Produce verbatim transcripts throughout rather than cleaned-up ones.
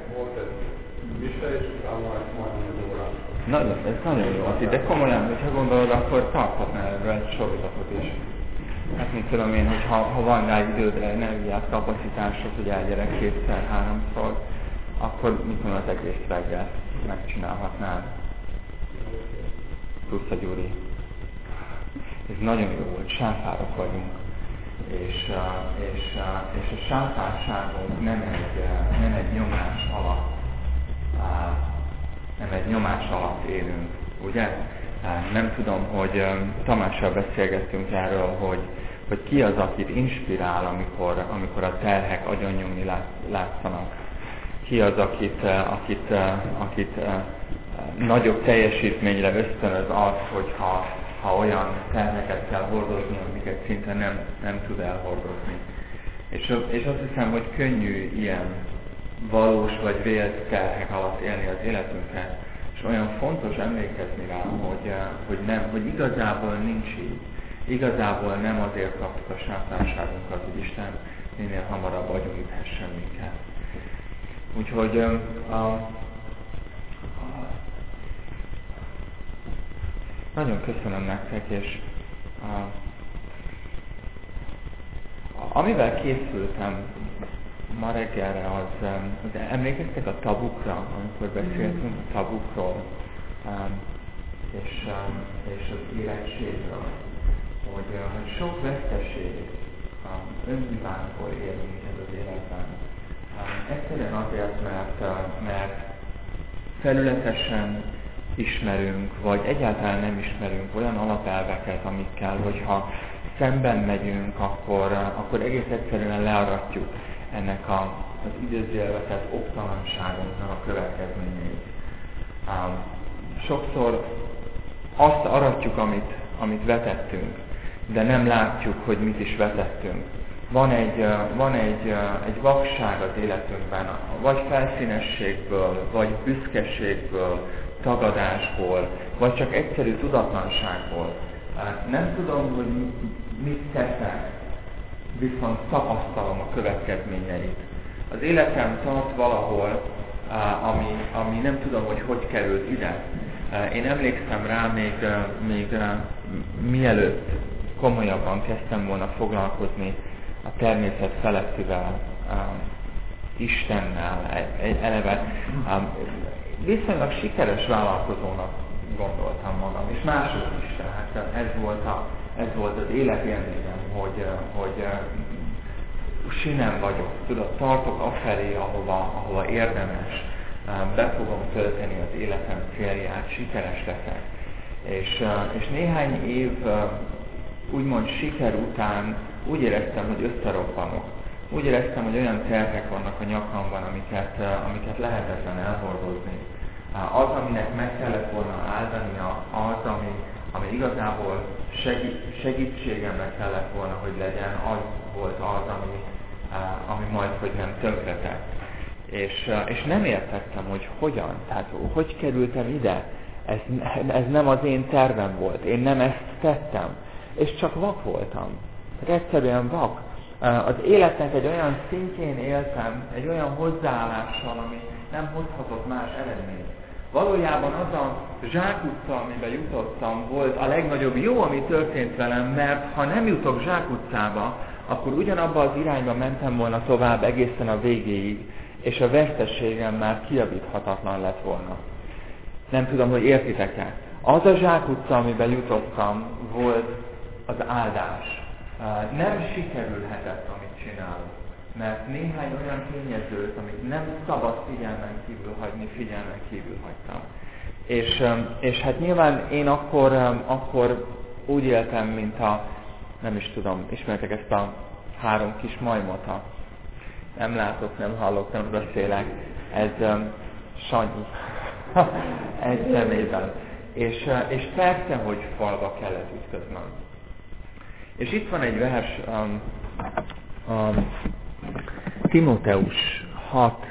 volt ez Mise, és utána majdnem egy óra. Nagyon, ez nagyon jó. De komolyan, hogyha gondolod, akkor tarthatnál erről egy sorozatot is. Hát mit tudom én, hogy ha, ha van rá időd, energiát, kapacitásod, hogy elgyerek kétszer, háromszor, akkor mit tudom, az egész reggel megcsinálhatnád. Plusz a Gyuri. Ez nagyon jó, hogy sáfárok vagyunk. És, és, és a sáfárságon nem egy, nem egy nyomás alatt, nem egy nyomás alatt élünk, ugye? Nem tudom, hogy Tamással beszélgettünk erről, hogy, hogy ki az, akit inspirál, amikor, amikor a terhek agyonnyomni látszanak. Ki az, akit, akit, akit nagyobb teljesítményre ösztönöz az, hogyha ha olyan terheket kell hordozni, amiket szinte nem, nem tud elhordozni. És, és azt hiszem, hogy könnyű ilyen valós vagy vélt terhek alatt élni az életünket, és olyan fontos emlékezni rá, hogy, hogy, nem, hogy igazából nincs így. Igazából nem azért kaptuk a sáfárságunkat, hogy Isten minél hamarabb agyonüthessen minket. Úgyhogy a, a, nagyon köszönöm nektek, és a, a, amivel készültem ma reggelre, az, az emlékeztek a tabukra, amikor beszéltünk a tabukról, és, és az érettségről, hogy, hogy sok veszteség önhibánkból ér minket az életben. Egyszerűen azért, mert, mert felületesen ismerünk, vagy egyáltalán nem ismerünk olyan alapelveket, amikkel, hogyha szemben megyünk, akkor, akkor egész egyszerűen learatjuk ennek a, az idézőjelvetett oktalanságunknak a következményeit. Um, sokszor azt aratjuk, amit, amit vetettünk, de nem látjuk, hogy mit is vetettünk. Van egy, van egy, egy vakság az életünkben, vagy felszínességből, vagy büszkeségből, tagadásból, vagy csak egyszerű tudatlanságból. Nem tudom, hogy mit teszek, viszont tapasztalom a következményeit. Az életem tart valahol, ami, ami nem tudom, hogy hogy került ide. Én emlékszem rá még, még mielőtt komolyabban kezdtem volna foglalkozni a természet felettivel, Istennel, eleve viszonylag sikeres vállalkozónak gondoltam magam, és mások is, tehát ez volt, a, ez volt az életélményem, hogy, hogy sinem vagyok, tudod, tartok afelé, ahova, ahova érdemes, be fogom tölteni az életem célját, sikeres leszek. És, és néhány év úgymond siker után úgy éreztem, hogy összeroppanok. Úgy éreztem, hogy olyan terhek vannak a nyakamban, amiket, amiket lehetetlen elhordozni. Az, aminek meg kellett volna áldania, az, ami, ami igazából segít, segítségemre kellett volna, hogy legyen, az volt az, ami, ami majd, hogy nem tönkretett. És, és nem értettem, hogy hogyan, tehát hogy kerültem ide. Ez, ez nem az én tervem volt, én nem ezt tettem. És csak vak voltam. Tehát egyszerűen vak. Az életnek egy olyan szintjén éltem, egy olyan hozzáállással, ami nem hozhatott más eredményt. Valójában az a zsákutca, amiben jutottam, volt a legnagyobb jó, ami történt velem, mert ha nem jutok zsákutcába, akkor ugyanabba az irányba mentem volna tovább egészen a végéig, és a veszteségem már kijavíthatatlan lett volna. Nem tudom, hogy értitek-e. Az a zsákutca, amiben jutottam, volt az áldás. Nem sikerülhetett, amit csinálok, mert néhány olyan tényezőt, amit nem szabad figyelmen kívül hagyni, figyelmen kívül hagytam. És, és hát nyilván én akkor, akkor úgy éltem, mint a, nem is tudom, ismertek ezt a három kis majmot, ha nem látok, nem hallok, nem beszélek, ez um, Sanyi, egy szemében. És, és persze, hogy falba kellett ütköznöm. És itt van egy vers, um, um, Timóteus hat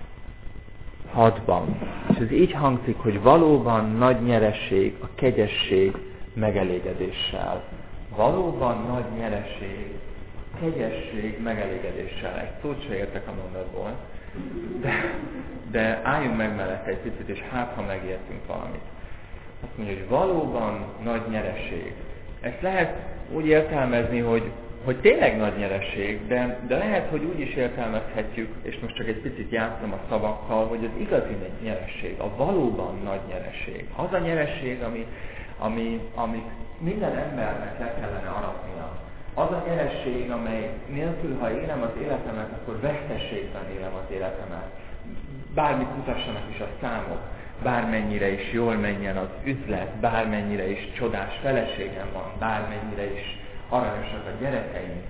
hatban, és ez így hangzik, hogy valóban nagy nyeresség a kegyesség megelégedéssel. Valóban nagy nyeresség, kegyesség megelégedéssel. Egy szót se értek a mondatból, de, de álljunk meg mellette egy picit, és hát, ha megértünk valamit. Azt mondja, hogy valóban nagy nyereség. Ezt lehet úgy értelmezni, hogy, hogy tényleg nagy nyereség, de, de lehet, hogy úgy is értelmezhetjük, és most csak egy picit játszom a szavakkal, hogy az igazi nyereség, a valóban nagy nyereség. Az a nyereség, ami, ami, ami minden embernek le kellene aratnia. Az a nyereség, amely nélkül, ha élem az életemet, akkor veszteségben élem az életemet. Bármit mutassanak is a számok, bármennyire is jól menjen az üzlet, bármennyire is csodás feleségem van, bármennyire is aranyosak a gyerekeim.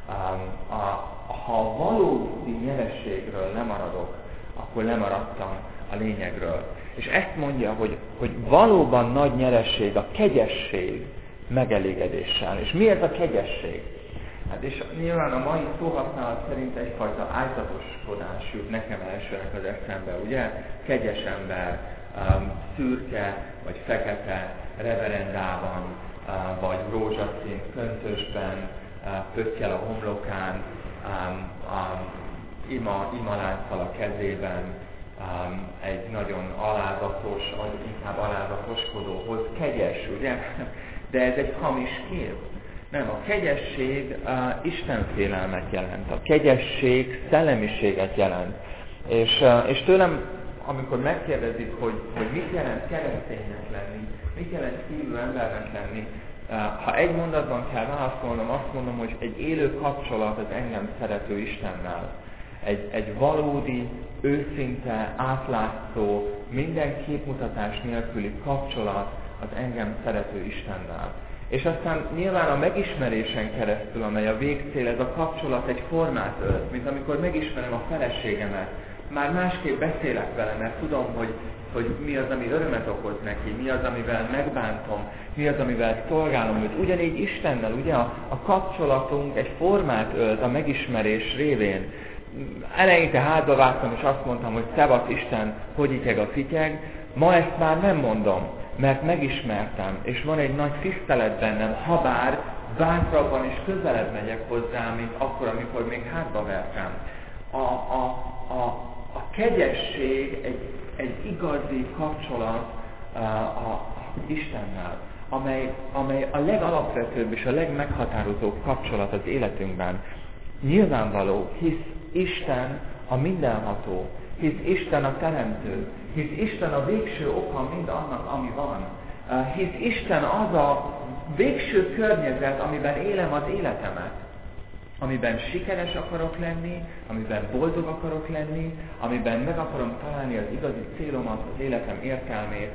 Um, a, ha a valódi nyerességről lemaradok, akkor lemaradtam a lényegről. És ezt mondja, hogy, hogy valóban nagy nyereség a kegyesség megelégedéssel. És mi ez a kegyesség? Hát és nyilván a mai szóhasználat szerint egyfajta ájtatoskodás jut nekem elsőnek az eszembe, ugye? Kegyes ember, um, szürke vagy fekete reverendában, uh, vagy rózsaszín köntösben, uh, pöttyel a homlokán, um, um, ima, imalánccal a kezében, um, egy nagyon alázatos, vagy inkább alázatoskodóhoz, kegyes, ugye? De ez egy hamis kép. Nem, a kegyesség uh, istenfélelmet jelent. A kegyesség szellemiséget jelent. És, uh, és tőlem, amikor megkérdezik, hogy, hogy mit jelent kereszténynek lenni, mit jelent hívő embernek lenni, uh, ha egy mondatban kell válaszolnom, azt mondom, hogy egy élő kapcsolat az engem szerető Istennel. Egy, egy valódi, őszinte, átlátszó, minden képmutatás nélküli kapcsolat az engem szerető Istennel. És aztán nyilván a megismerésen keresztül, amely a végcél, ez a kapcsolat egy formát ölt, mint amikor megismerem a feleségemet. Már másképp beszélek vele, mert tudom, hogy, hogy mi az, ami örömet okoz neki, mi az, amivel megbántom, mi az, amivel szolgálom őt. Ugyanígy Istennel, ugye a, a kapcsolatunk egy formát ölt a megismerés révén. Eleinte hátba vágtam, és azt mondtam, hogy szevasz Isten, hogy ityeg a fityeg. Ma ezt már nem mondom, mert megismertem, és van egy nagy tisztelet bennem, habár bátrabban és közelebb megyek hozzá, mint akkor, amikor még hátba vertem. A, a, a, a kegyesség egy, egy igazi kapcsolat a, a, a Istennel, amely, amely a legalapvetőbb és a legmeghatározóbb kapcsolat az életünkben. Nyilvánvaló, hisz Isten a mindenható, hisz Isten a teremtő, hisz Isten a végső oka mind annak, ami van. Hisz Isten az a végső környezet, amiben élem az életemet. Amiben sikeres akarok lenni, amiben boldog akarok lenni, amiben meg akarom találni az igazi célomat, az életem értelmét.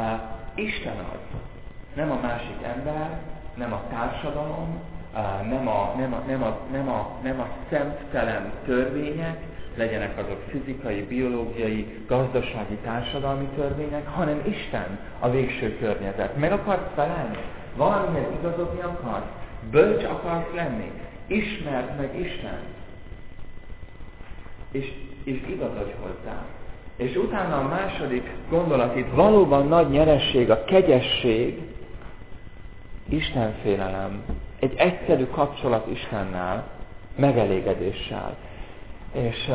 Isten az. Nem a másik ember, nem a társadalom, nem a, nem a, nem a, nem a, nem a szemtelen törvények, legyenek azok fizikai, biológiai, gazdasági, társadalmi törvények, hanem Isten a végső környezet. Meg akarsz felelni? Valamihez igazodni akarsz? Bölcs akarsz lenni? Ismerd meg Isten. És, és igazodj hozzá. És utána a második gondolat itt valóban nagy nyeresség, a kegyesség, Istenfélelem. Egy egyszerű kapcsolat Istennel, megelégedéssel. És,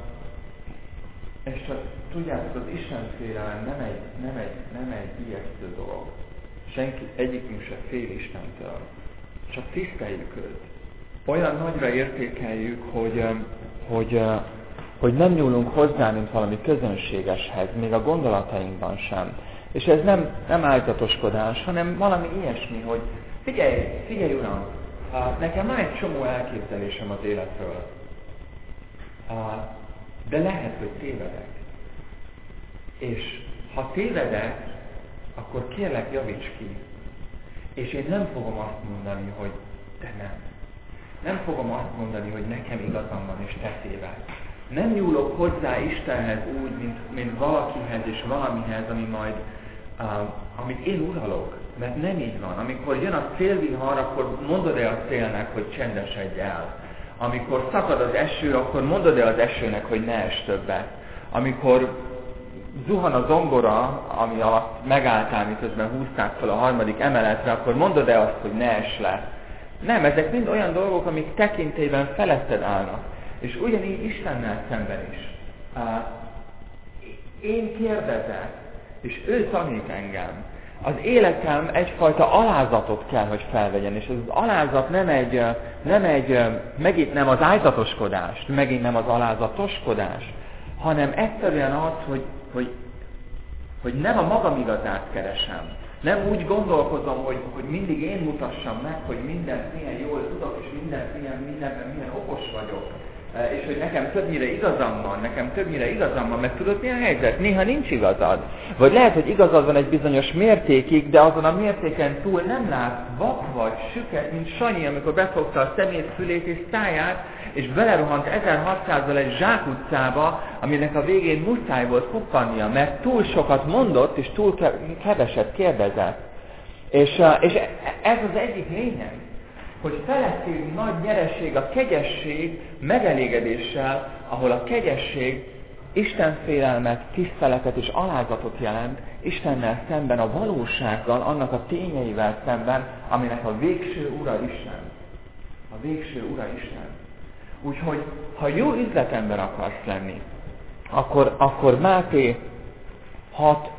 és tudjátok, az Istenfélelem nem egy, nem egy, nem egy ijesztő dolog. Senki, egyikünk se fél Istentől. Csak tiszteljük őt. Olyan nagyra értékeljük, hogy, hogy, hogy nem nyúlunk hozzá, mint valami közönségeshez, még a gondolatainkban sem. És ez nem, nem áltatoskodás, hanem valami ilyesmi, hogy figyelj, figyelj Uram, nekem már egy csomó elképzelésem az életről. De lehet, hogy tévedek. És ha tévedek, akkor kérlek, javíts ki. És én nem fogom azt mondani, hogy te nem. Nem fogom azt mondani, hogy nekem igazam van, és te tévedsz. Nem nyúlok hozzá Istenhez úgy, mint, mint valakihez és valamihez, ami majd, uh, amit én uralok. Mert nem így van. Amikor jön a szélvihar, akkor mondod-e a szélnek, hogy csendesedj el. Amikor szakad az eső, akkor mondod-e az esőnek, hogy ne ess többet. Amikor zuhan a zongora, ami alatt megálltál, miközben húzták fel a harmadik emeletre, akkor mondod-e azt, hogy ne ess le. Nem, ezek mind olyan dolgok, amik tekintélyben feletted állnak. És ugyanígy Istennel szemben is. Én kérdezek, és ő tanít engem. Az életem egyfajta alázatot kell, hogy felvegyen, és ez az alázat nem egy, nem egy, megint nem az ájtatoskodás, megint nem az alázatoskodás, hanem egyszerűen az, hogy, hogy, hogy nem a magam igazát keresem. Nem úgy gondolkozom, hogy, hogy mindig én mutassam meg, hogy mindent milyen jól tudok, és mindent milyen, mindenben milyen okos vagyok. És hogy nekem többnyire igazam van, nekem többnyire igazam van, mert tudod, mi a helyzet? Néha nincs igazad. Vagy lehet, hogy igazad van egy bizonyos mértékig, de azon a mértéken túl nem látsz, vak vagy, süket, mint Sanyi, amikor befogta a szemét, fülét és száját, és belerohant ezerhatszázzal egy zsákutcába, aminek a végén muszáj volt pukkannia, mert túl sokat mondott, és túl keveset kérdezett. És, és ez az egyik lényeg, hogy felettébb nagy nyereség a kegyesség megelégedéssel, ahol a kegyesség Isten félelmet, tiszteletet és alázatot jelent, Istennel szemben, a valósággal, annak a tényeivel szemben, aminek a végső Ura Isten. A végső Ura Isten. Úgyhogy, ha jó üzletember akarsz lenni, akkor, akkor Máté hat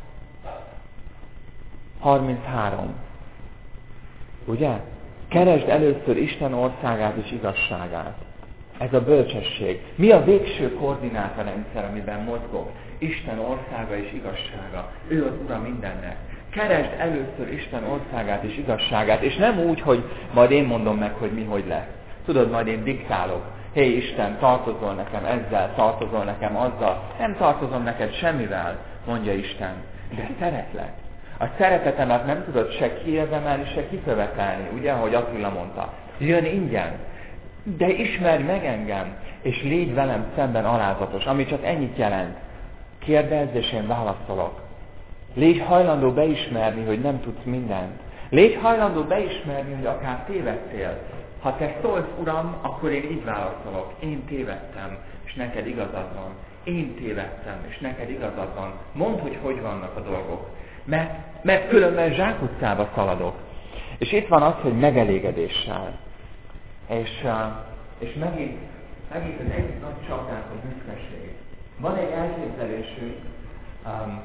harminchárom. Ugye? Keresd először Isten országát és igazságát. Ez a bölcsesség. Mi a végső koordinátorrendszer, amiben mozgok? Isten országa és igazsága. Ő az Ura mindennek. Keresd először Isten országát és igazságát, és nem úgy, hogy majd én mondom meg, hogy mi hogy lesz. Tudod, majd én diktálok. Hé Isten, tartozol nekem ezzel, tartozol nekem azzal. Nem tartozom neked semmivel, mondja Isten, de szeretlek. A szeretetemet nem tudod se kiérdemelni, se kikövetelni, ugye, ahogy Attila mondta. Jön ingyen, de ismerj meg engem, és légy velem szemben alázatos, ami csak ennyit jelent. Kérdezz, és én válaszolok. Légy hajlandó beismerni, hogy nem tudsz mindent. Légy hajlandó beismerni, hogy akár tévedtél. Ha te szólsz, Uram, akkor én így válaszolok. Én tévedtem, és neked igazad van. Én tévedtem, és neked igazad van. Mondd, hogy hogy vannak a dolgok. Mert, mert különben zsákutcába szaladok. És itt van az, hogy megelégedéssel. És, és megint, megint az egyik nagy csapdánk a büszkeség. Van egy elképzelésünk, um,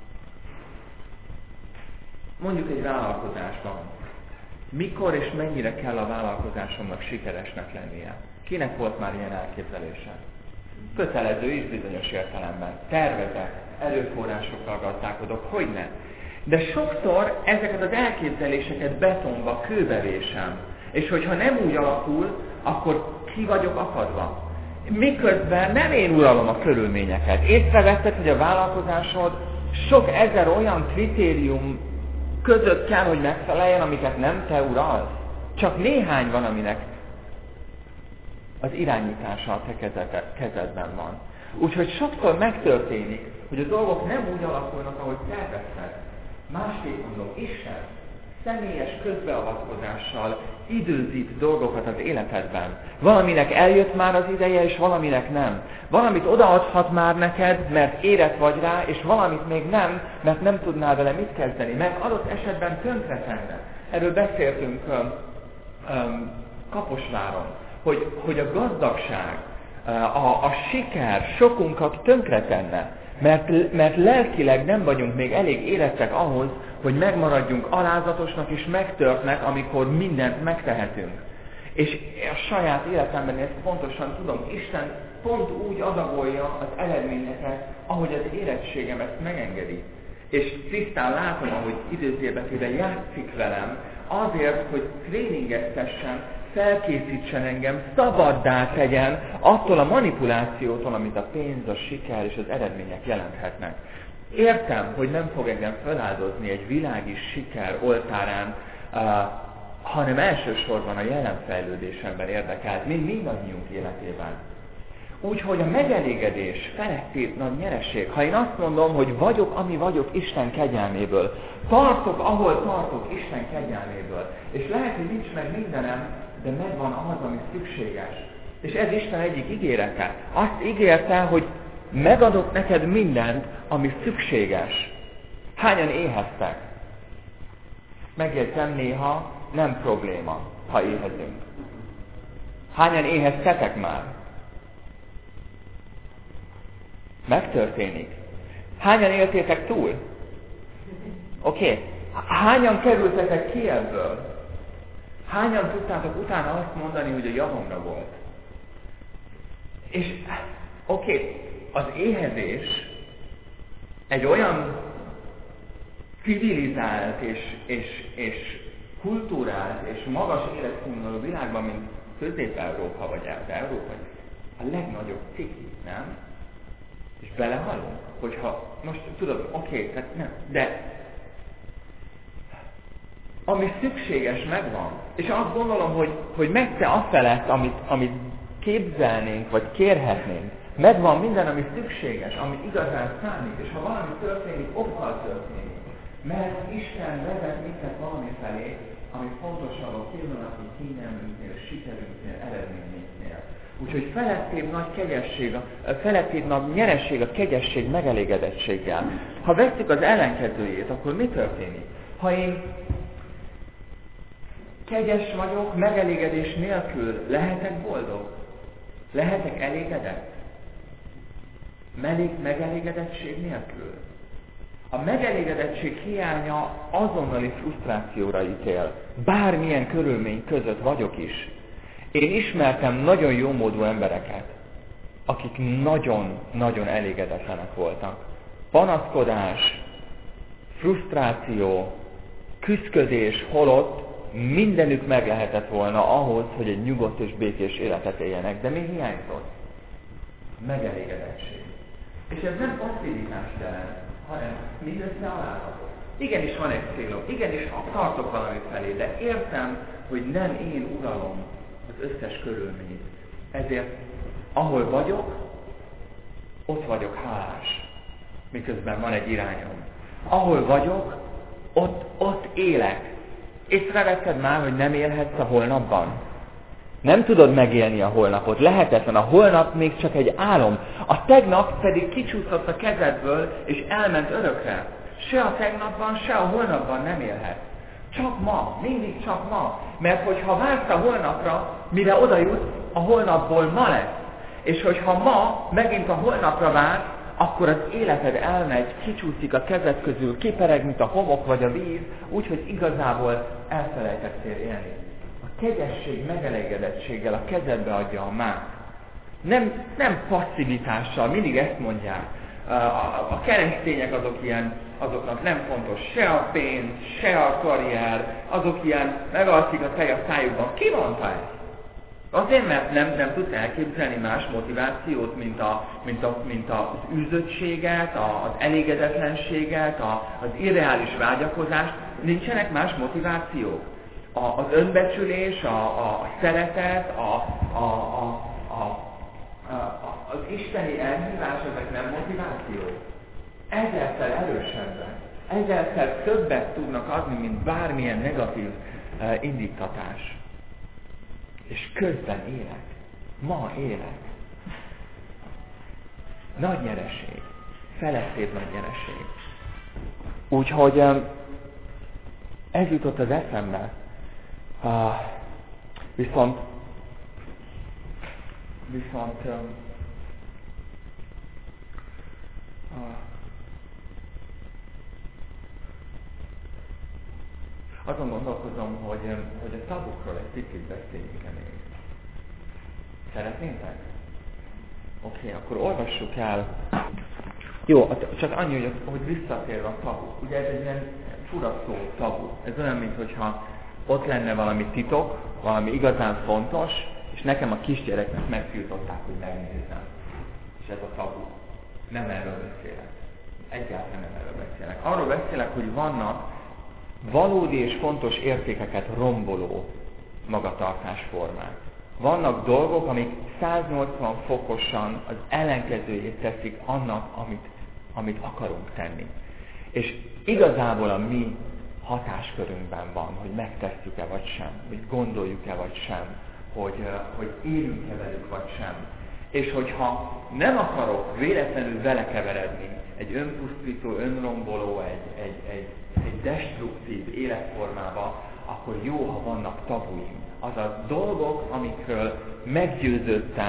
mondjuk egy vállalkozásban. Mikor és mennyire kell a vállalkozásomnak sikeresnek lennie? Kinek volt már ilyen elképzelése? Kötelező is bizonyos értelemben. Tervezek, erőforrásokkal gazdálkodok, hogy ne? De sokszor ezeket az elképzeléseket betonba, kőbe vésem. És hogyha nem úgy alakul, akkor ki vagyok akadva. Miközben nem én uralom a körülményeket. Észrevetted, hogy a vállalkozásod sok ezer olyan kritérium között kell, hogy megfeleljen, amiket nem te uralsz. Csak néhány van, aminek az irányítása a te kezedben van. Úgyhogy sokszor megtörténik, hogy a dolgok nem úgy alakulnak, ahogy tervezted. Másképp mondom, Isten személyes közbeavatkozással időzít dolgokat az életedben. Valaminek eljött már az ideje, és valaminek nem. Valamit odaadhat már neked, mert érett vagy rá, és valamit még nem, mert nem tudnál vele mit kezdeni. Mert adott esetben tönkretenne. Erről beszéltünk um, um, Kaposváron, hogy, hogy a gazdagság, a, a siker sokunkat tönkretenne. Mert, mert lelkileg nem vagyunk még elég érettek ahhoz, hogy megmaradjunk alázatosnak és megtörtnek, amikor mindent megtehetünk. És a saját életemben ezt pontosan tudom, Isten pont úgy adagolja az eredményeket, ahogy az érettségem ezt megengedi. És tisztán látom, ahogy időzélbetéve játszik velem, azért, hogy tréningeztessen, felkészítsen engem, szabaddá tegyen attól a manipulációtól, amit a pénz, a siker és az eredmények jelenthetnek. Értem, hogy nem fog engem feláldozni egy világi siker oltárán, uh, hanem elsősorban a jelen fejlődésemben érdekelt, mint mindannyiunk életében. Úgyhogy a megelégedés feletti nagy nyereség. Ha én azt mondom, hogy vagyok, ami vagyok Isten kegyelméből, tartok, ahol tartok Isten kegyelméből, és lehet, hogy nincs meg mindenem, de megvan az, ami szükséges. És ez Isten egyik ígérete. Azt ígérte, hogy megadok neked mindent, ami szükséges. Hányan éheztek? Megjegyzem, néha nem probléma, ha éhezünk. Hányan éheztetek már? Megtörténik. Hányan éltétek túl? Oké. Okay. Hányan kerültetek ki ebből? Hányan tudtátok utána azt mondani, hogy a javamra volt? És oké, okay, az éhezés egy olyan civilizált és, és, és kultúrált és magas életszínvonalú világban, mint Közép-Európa vagy Európa, a legnagyobb ciki, nem? És belehalunk, hogyha most tudod, oké, okay, tehát nem, de ami szükséges megvan. És azt gondolom, hogy, hogy messze afelett, amit, amit képzelnénk, vagy kérhetnénk, megvan minden, ami szükséges, ami igazán számít, és ha valami történik, okkal történik. Mert Isten vezet minket valami felé, ami fontosabb a pillanatnyi kényelmünknél, sikerünknél, eredményünknél. Úgyhogy felettébb nagy kegyesség, a felettébb nagy nyeresség a kegyesség megelégedettséggel. Ha vesszük az ellenkezőjét, akkor mi történik? Ha én kegyes vagyok, megelégedés nélkül, lehetek boldog? Lehetek elégedett? Meleg, megelégedettség nélkül? A megelégedettség hiánya azonnali frusztrációra ítél. Bármilyen körülmény között vagyok is. Én ismertem nagyon jómódú embereket, akik nagyon-nagyon elégedetlenek voltak. Panaszkodás, frusztráció, küszködés, holott mindenük meg lehetett volna ahhoz, hogy egy nyugodt és békés életet éljenek. De mi hiányzott? Megelégedettség. És ez nem passzivitást jelent, hanem mindössze alázatot. Igenis van egy célom, igenis tartok valamit felé, de értem, hogy nem én uralom az összes körülményt. Ezért, ahol vagyok, ott vagyok hálás, miközben van egy irányom. Ahol vagyok, ott, ott élek. Észrevetted már, hogy nem élhetsz a holnapban? Nem tudod megélni a holnapot, lehetetlen. A holnap még csak egy álom. A tegnap pedig kicsúszott a kezedből, és elment örökre. Se a tegnapban, se a holnapban nem élhet. Csak ma, mindig csak ma. Mert hogyha vársz a holnapra, mire oda jutsz, a holnapból ma lesz. És hogyha ma megint a holnapra vársz, akkor az életed elmegy, kicsúszik a kezed közül, kipereg, mint a homok vagy a víz, úgyhogy igazából elfelejtettél élni. A kegyesség megelégedettséggel a kezedbe adja a mát. Nem, nem passzivitással, mindig ezt mondják. A, a, a keresztények azok ilyen, azoknak nem fontos se a pénz, se a karrier, azok ilyen megalszik a tej a szájukban. Ki mondta ezt? Azért, mert nem, nem tudsz elképzelni más motivációt, mint, a, mint, a, mint az űzöttséget, a, az elégedetlenséget, a, az irreális vágyakozást. Nincsenek más motivációk. A, az önbecsülés, a, a szeretet, a, a, a, a, a, az isteni elhívás, ezek nem motivációk. Ezerszer erősebbek, ezerszer többet tudnak adni, mint bármilyen negatív uh, indítatás. És közben élek. Ma élek. Nagy nyereség. Felettébb nagy nyereség. Úgyhogy ez jutott az eszembe. Uh, viszont viszont um, uh, azon gondolkozom, hogy, hogy a tabukról egy picit beszéljünk még. Szeretnétek? Oké, okay, akkor olvassuk el. Jó, csak annyi, hogy, hogy visszatérve a tabu. Ugye ez egy ilyen fura szó, tabu. Ez olyan, mintha ott lenne valami titok, valami igazán fontos, és nekem a kisgyereknek megtiltották, hogy megnézzem. És ez a tabu. Nem erről beszélek. Egyáltalán nem erről beszélek. Arról beszélek, hogy vannak valódi és fontos értékeket romboló magatartásformák. Vannak dolgok, amik száznyolcvan fokosan az ellenkezőjét teszik annak, amit, amit akarunk tenni. És igazából a mi hatáskörünkben van, hogy megtesszük-e vagy sem, hogy gondoljuk-e vagy sem, hogy, hogy élünk-e velük vagy sem. És hogyha nem akarok véletlenül belekeveredni egy önpusztító, önromboló, egy, egy, egy, egy destruktív életformába, akkor jó, ha vannak tabuim. Azaz dolgok, amikről meggyőződtem,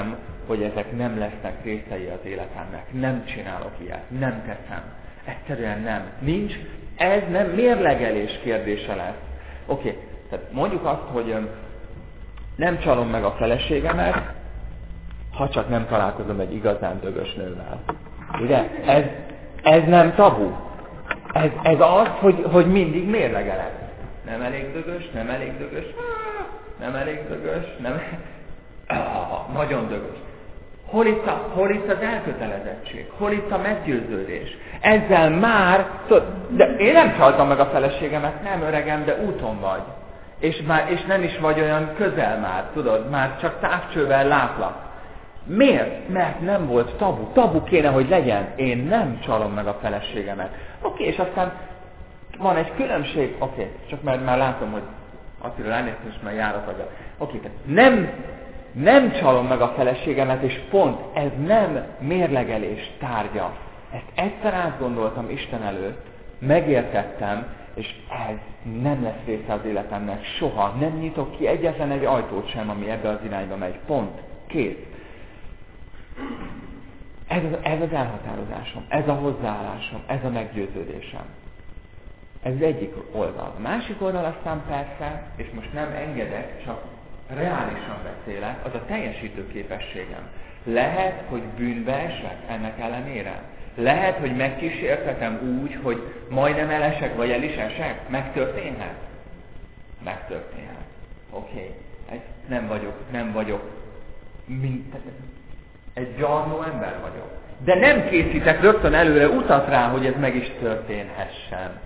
hogy ezek nem lesznek részei az életemnek. Nem csinálok ilyet, nem teszem. Egyszerűen nem. Nincs, ez nem mérlegelés kérdése lesz. Oké, okay. Tehát mondjuk azt, hogy nem csalom meg a feleségemet, ha csak nem találkozom egy igazán dögös nővel. Ugye? Ez, ez nem tabu. Ez, ez az, hogy, hogy mindig mérlegelek. Nem elég dögös, nem elég dögös, nem elég dögös, nem ah, nagyon dögös. Hol itt, a, hol itt az elkötelezettség? Hol itt a meggyőződés? Ezzel már, tudod, de én nem csaltam meg a feleségemet, nem öregem, de úton vagy. És, már, és nem is vagy olyan közel már, tudod, már csak távcsővel látlak. Miért? Mert nem volt tabu. Tabu kéne, hogy legyen. Én nem csalom meg a feleségemet. Oké, és aztán van egy különbség. Oké, csak mert már látom, hogy Attila ránéztem, és már jár az agya. Oké, tehát nem, nem csalom meg a feleségemet, és pont, ez nem mérlegelés tárgya. Ezt egyszer átgondoltam Isten előtt, megértettem, és ez nem lesz része az életemnek soha. Nem nyitok ki egyetlen egy ajtót sem, ami ebbe az irányba megy. Pont. Kész. Ez az, ez az elhatározásom, ez a hozzáállásom, ez a meggyőződésem. Ez az egyik oldal. A másik oldal aztán persze, és most nem engedek, csak reálisan beszélek, az a teljesítő képességem. Lehet, hogy bűnbe esek ennek ellenére. Lehet, hogy megkísértetem úgy, hogy majdnem elesek, vagy el is esek. Megtörténhet? Megtörténhet. Oké. Okay. Nem vagyok, nem vagyok. Mint, egy gyarló ember vagyok. De nem készítek rögtön előre utat rá, hogy ez meg is történhessen.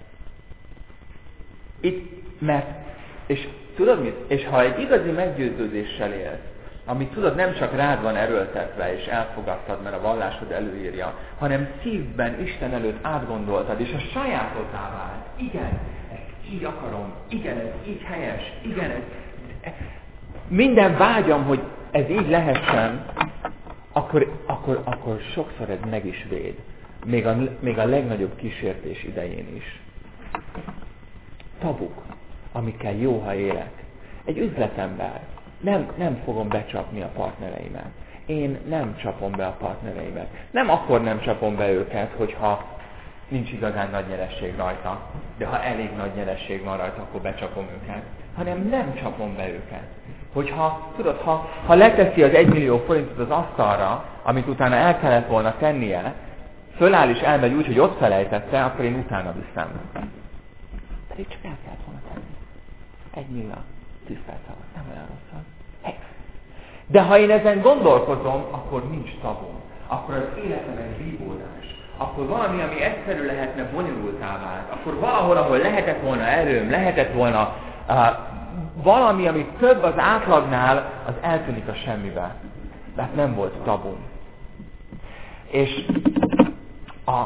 Itt, mert, és tudod mit? És ha egy igazi meggyőződéssel élsz, amit tudod, nem csak rád van erőltetve, és elfogadtad, mert a vallásod előírja, hanem szívben, Isten előtt átgondoltad, és a sajátoddá vált. Igen, ezt így akarom. Igen, ez így helyes. Igen, ez... Minden vágyam, hogy ez így lehessen, akkor, akkor, akkor sokszor ez meg is véd. Még a, még a legnagyobb kísértés idején is. Tabuk, amikkel jó, ha élek. Egy üzletember. Nem, nem fogom becsapni a partnereimet. Én nem csapom be a partnereimet. Nem akkor nem csapom be őket, hogyha nincs igazán nagy nyeresség rajta. De ha elég nagy nyeresség van rajta, akkor becsapom őket. Hanem nem csapom be őket. Hogyha, tudod, ha, ha leteszi az egymillió forintot az asztalra, amit utána el kellett volna tennie, föláll és elmegy úgy, hogy ott felejtette, akkor én utána viszem. Pedig csak el kellett volna tenni. Egy millió tisztelszavak, nem olyan rosszal. Hey. De ha én ezen gondolkozom, akkor nincs tabum. Akkor az életem egy vívódás. Akkor valami, ami egyszerű lehetne, bonyolultá vált. Akkor valahol, ahol lehetett volna erőm, lehetett volna uh, valami, ami több az átlagnál, az eltűnik a semmibe. Mert nem volt tabum. És a,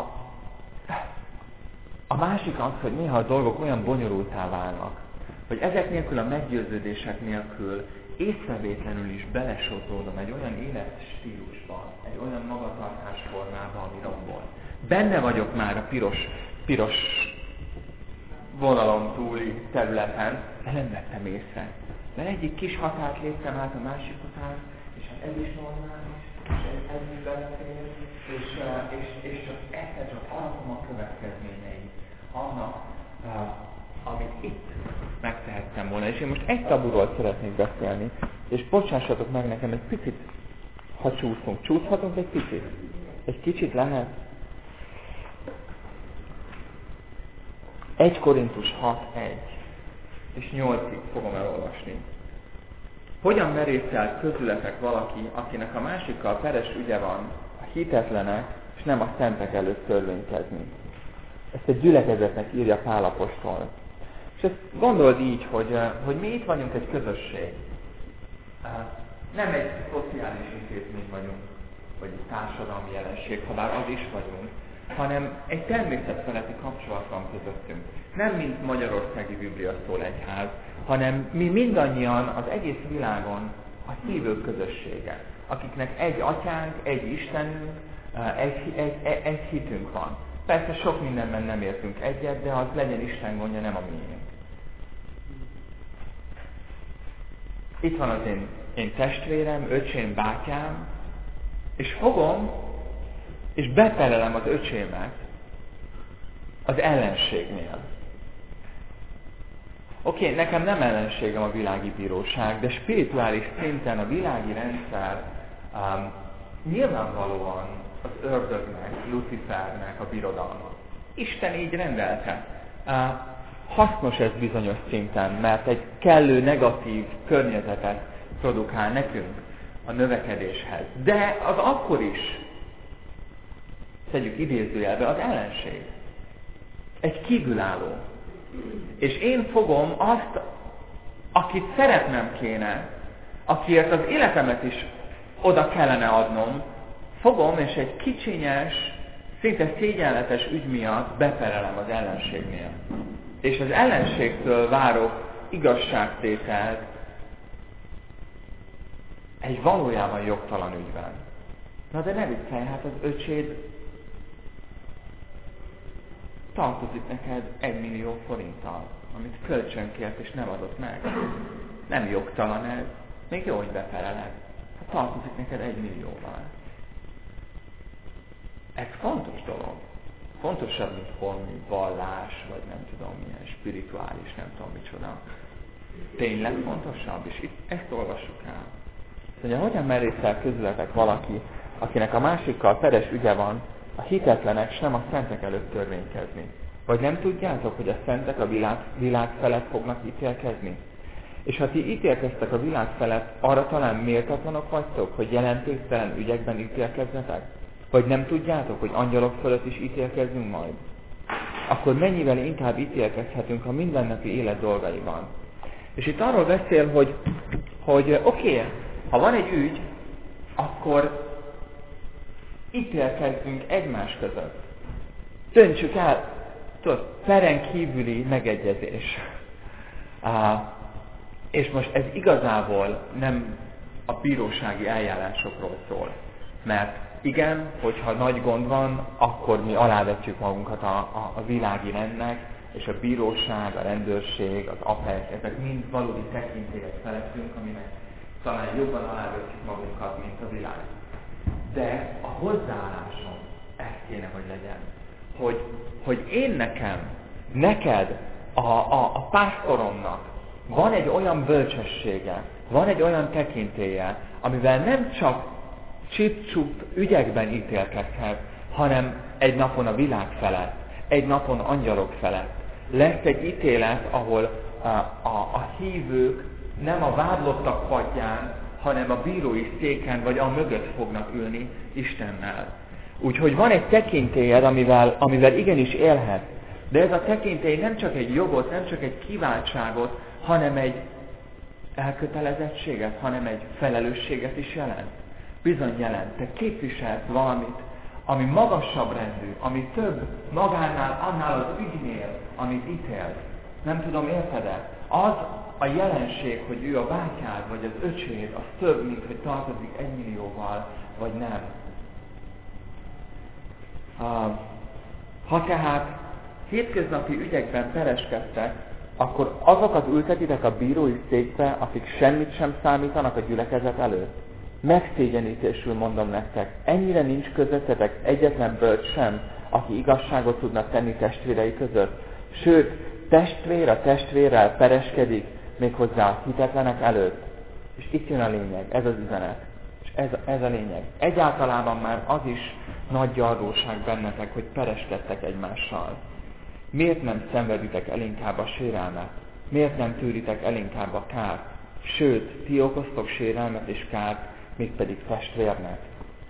a másik az, hogy néha a dolgok olyan bonyolultá válnak, hogy ezek nélkül, a meggyőződések nélkül észrevétlenül is belesodródom egy olyan életstílusban, egy olyan magatartásformában, ami rombol. Benne vagyok már a piros, piros vonalon túli területen, de nem vettem észre. Mert egyik kis határt léptem át a másik határt, és hát ez is normális, és ez, ez is belefér, és, és, és csak egyszer csak alakom a következményeit annak, amit itt megtehettem volna. És én most egy taburól szeretnék beszélni, és bocsássatok meg nekem egy picit, ha csúszunk. Csúszhatunk egy picit? Egy kicsit lehet? egy Korintus hat egy és nyolcig fogom elolvasni. Hogyan merészel közületek valaki, akinek a másikkal peres ügye van, a hitetlenek, és nem a szentek előtt törvénykezni? Ezt egy gyülekezetnek írja Pál apostol. És ezt gondold így, hogy, hogy mi itt vagyunk egy közösség. Nem egy szociális intézmény vagyunk, vagy egy társadalmi jelenség, ha bár az is vagyunk, hanem egy természetfeletti kapcsolat van közöttünk. Nem mint Magyarországi Biblia szól egyház, hanem mi mindannyian az egész világon a hívők közössége, akiknek egy atyánk, egy Istenünk, egy, egy, egy, egy hitünk van. Persze sok mindenben nem értünk egyet, de az legyen Isten gondja, nem a miénk. Itt van az én én testvérem, öcsém, bátyám, és fogom, és beperelem az öcsémet az ellenségnél. Oké, okay, nekem nem ellenségem a világi bíróság, de spirituális szinten a világi rendszer um, nyilvánvalóan az ördögnek, Lucifernek a birodalma. Isten így rendelte. Uh, hasznos ez bizonyos szinten, mert egy kellő negatív környezetet produkál nekünk a növekedéshez. De az akkor is, tegyük idézőjelbe, az ellenség. Egy kívülálló. És én fogom azt, akit szeretnem kéne, akiért az életemet is oda kellene adnom, fogom, és egy kicsinyes, szinte szégyenletes ügy miatt beperelem az ellenségnél. És az ellenségtől várok igazságtételt egy valójában jogtalan ügyben. Na de ne viccelj, hát az öcséd tartozik neked egy millió forinttal, amit kölcsönkért és nem adott meg. Nem jogtalan ez. Még jó, hogy bepereled. Hát tartozik neked egy millióval. Ez fontos dolog. Fontosabb, mint holmi vallás, vagy nem tudom milyen spirituális, nem tudom micsoda. Tényleg fontosabb, és itt ezt olvassuk el. Szóval, hogyan merészel közületek valaki, akinek a másikkal peres ügye van, a hitetlenek sem a szentek előtt törvénykezni? Vagy nem tudjátok, hogy a szentek a világ, világ felett fognak ítélkezni? És ha ti ítélkeztek a világ felett, arra talán méltatlanok vagytok, hogy jelentéktelen ügyekben ítélkezzetek? Vagy nem tudjátok, hogy angyalok fölött is ítélkezzünk majd? Akkor mennyivel inkább ítélkezhetünk a mindennapi élet dolgaiban? És itt arról beszél, hogy, hogy oké, okay, ha van egy ügy, akkor ítélkezzünk egymás között. Döntsük el, tudod, peren kívüli megegyezés. Uh, és most ez igazából nem a bírósági eljárásokról szól. Mert igen, hogyha nagy gond van, akkor mi alávetjük magunkat a, a, a világi rendnek, és a bíróság, a rendőrség, az apek, ezek mind valódi tekintélyek felettünk, aminek talán jobban alávetjük magunkat, mint a világ. De a hozzáállásom ez kéne, hogy legyen. Hogy, hogy én nekem, neked, a, a, a pásztoromnak van egy olyan bölcsessége, van egy olyan tekintélye, amivel nem csak csip-csup ügyekben ítélkedhet, hanem egy napon a világ felett, egy napon angyalok felett. Lesz egy ítélet, ahol a, a, a hívők nem a vádlottak padján, hanem a bírói széken vagy a mögött fognak ülni Istennel. Úgyhogy van egy tekintélyed, amivel, amivel igenis élhet. De ez a tekintély nem csak egy jogot, nem csak egy kiváltságot, hanem egy elkötelezettséget, hanem egy felelősséget is jelent. Bizony jelent. Te képviselsz valamit, ami magasabb rendű, ami több magánál, annál az ügynél, amit ítélsz. Nem tudom, érted-e? Az a jelenség, hogy ő a bátyád, vagy az öcséd, az több, mint hogy tartozik egy millióval, vagy nem. Ha tehát hétköznapi ügyekben pereskedtek, akkor azokat ültetitek a bírói székbe, akik semmit sem számítanak a gyülekezet előtt. Megszégyenítésül mondom nektek, ennyire nincs közöttetek egyetlen bölcs sem, aki igazságot tudna tenni testvérei között. Sőt, testvér a testvérrel pereskedik, méghozzá a hitetlenek előtt. És itt jön a lényeg, ez az üzenet. És ez, ez a lényeg. Egyáltalában már az is nagy gyarlóság bennetek, hogy pereskedtek egymással. Miért nem szenveditek el inkább a sérelmet? Miért nem tűritek el inkább a kárt? Sőt, ti okoztok sérelmet és kárt, mégpedig testvérnek.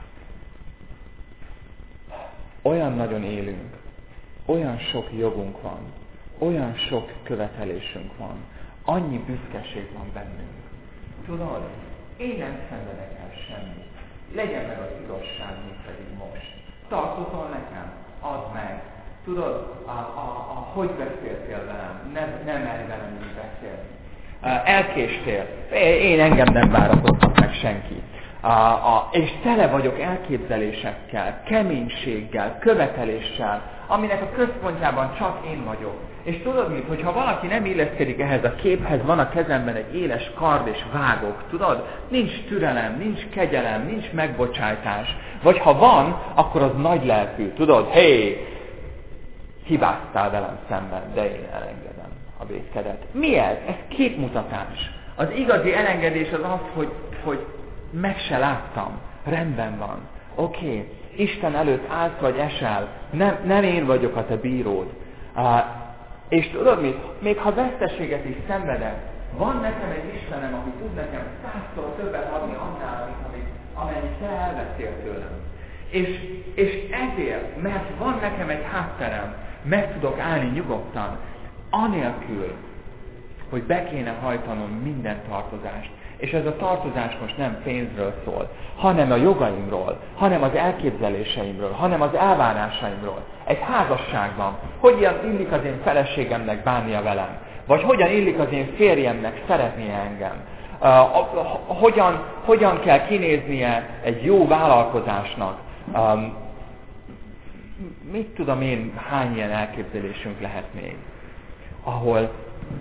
Olyan nagyon élünk, olyan sok jogunk van, olyan sok követelésünk van, annyi büszkeség van bennünk. Tudod, én nem szenvedek el semmit. Legyen meg az igazság, mint pedig most. Tartozol nekem, add meg. Tudod, a, a, a, hogy beszéltél velem? Nem, nem merj velem így beszélni. Elkéstél. Én engem nem várakoztat meg senki. A, a, és tele vagyok elképzelésekkel, keménységgel, követeléssel, aminek a központjában csak én vagyok. És tudod mit, hogyha valaki nem illeszkedik ehhez a képhez, van a kezemben egy éles kard és vágok, tudod? Nincs türelem, nincs kegyelem, nincs megbocsájtás. Vagy ha van, akkor az nagy lelkű, tudod? Hé, hey, hibáztál velem szemben, de én elengedem a vétkedet. Mi ez? Ez képmutatás. Az igazi elengedés az az, hogy, hogy meg se láttam. Rendben van. Oké, okay. Isten előtt állsz vagy esel. Nem, nem én vagyok a te bíród. Uh, és tudod mit? Még ha veszteséget is szenvedek, van nekem egy Istenem, aki tud nekem százszor többet adni annál, amit, amennyit te elvettél tőlem. És, és ezért, mert van nekem egy hátterem, meg tudok állni nyugodtan, anélkül, hogy be kéne hajtanom minden tartozást. És ez a tartozás most nem pénzről szól, hanem a jogaimról, hanem az elképzeléseimről, hanem az elvárásaimról. Egy házasságban, hogyan illik az én feleségemnek bánnia velem, vagy hogyan illik az én férjemnek szeretnie engem, uh, hogyan, hogyan kell kinéznie egy jó vállalkozásnak. Um, mit tudom én, hány ilyen elképzelésünk lehet még, ahol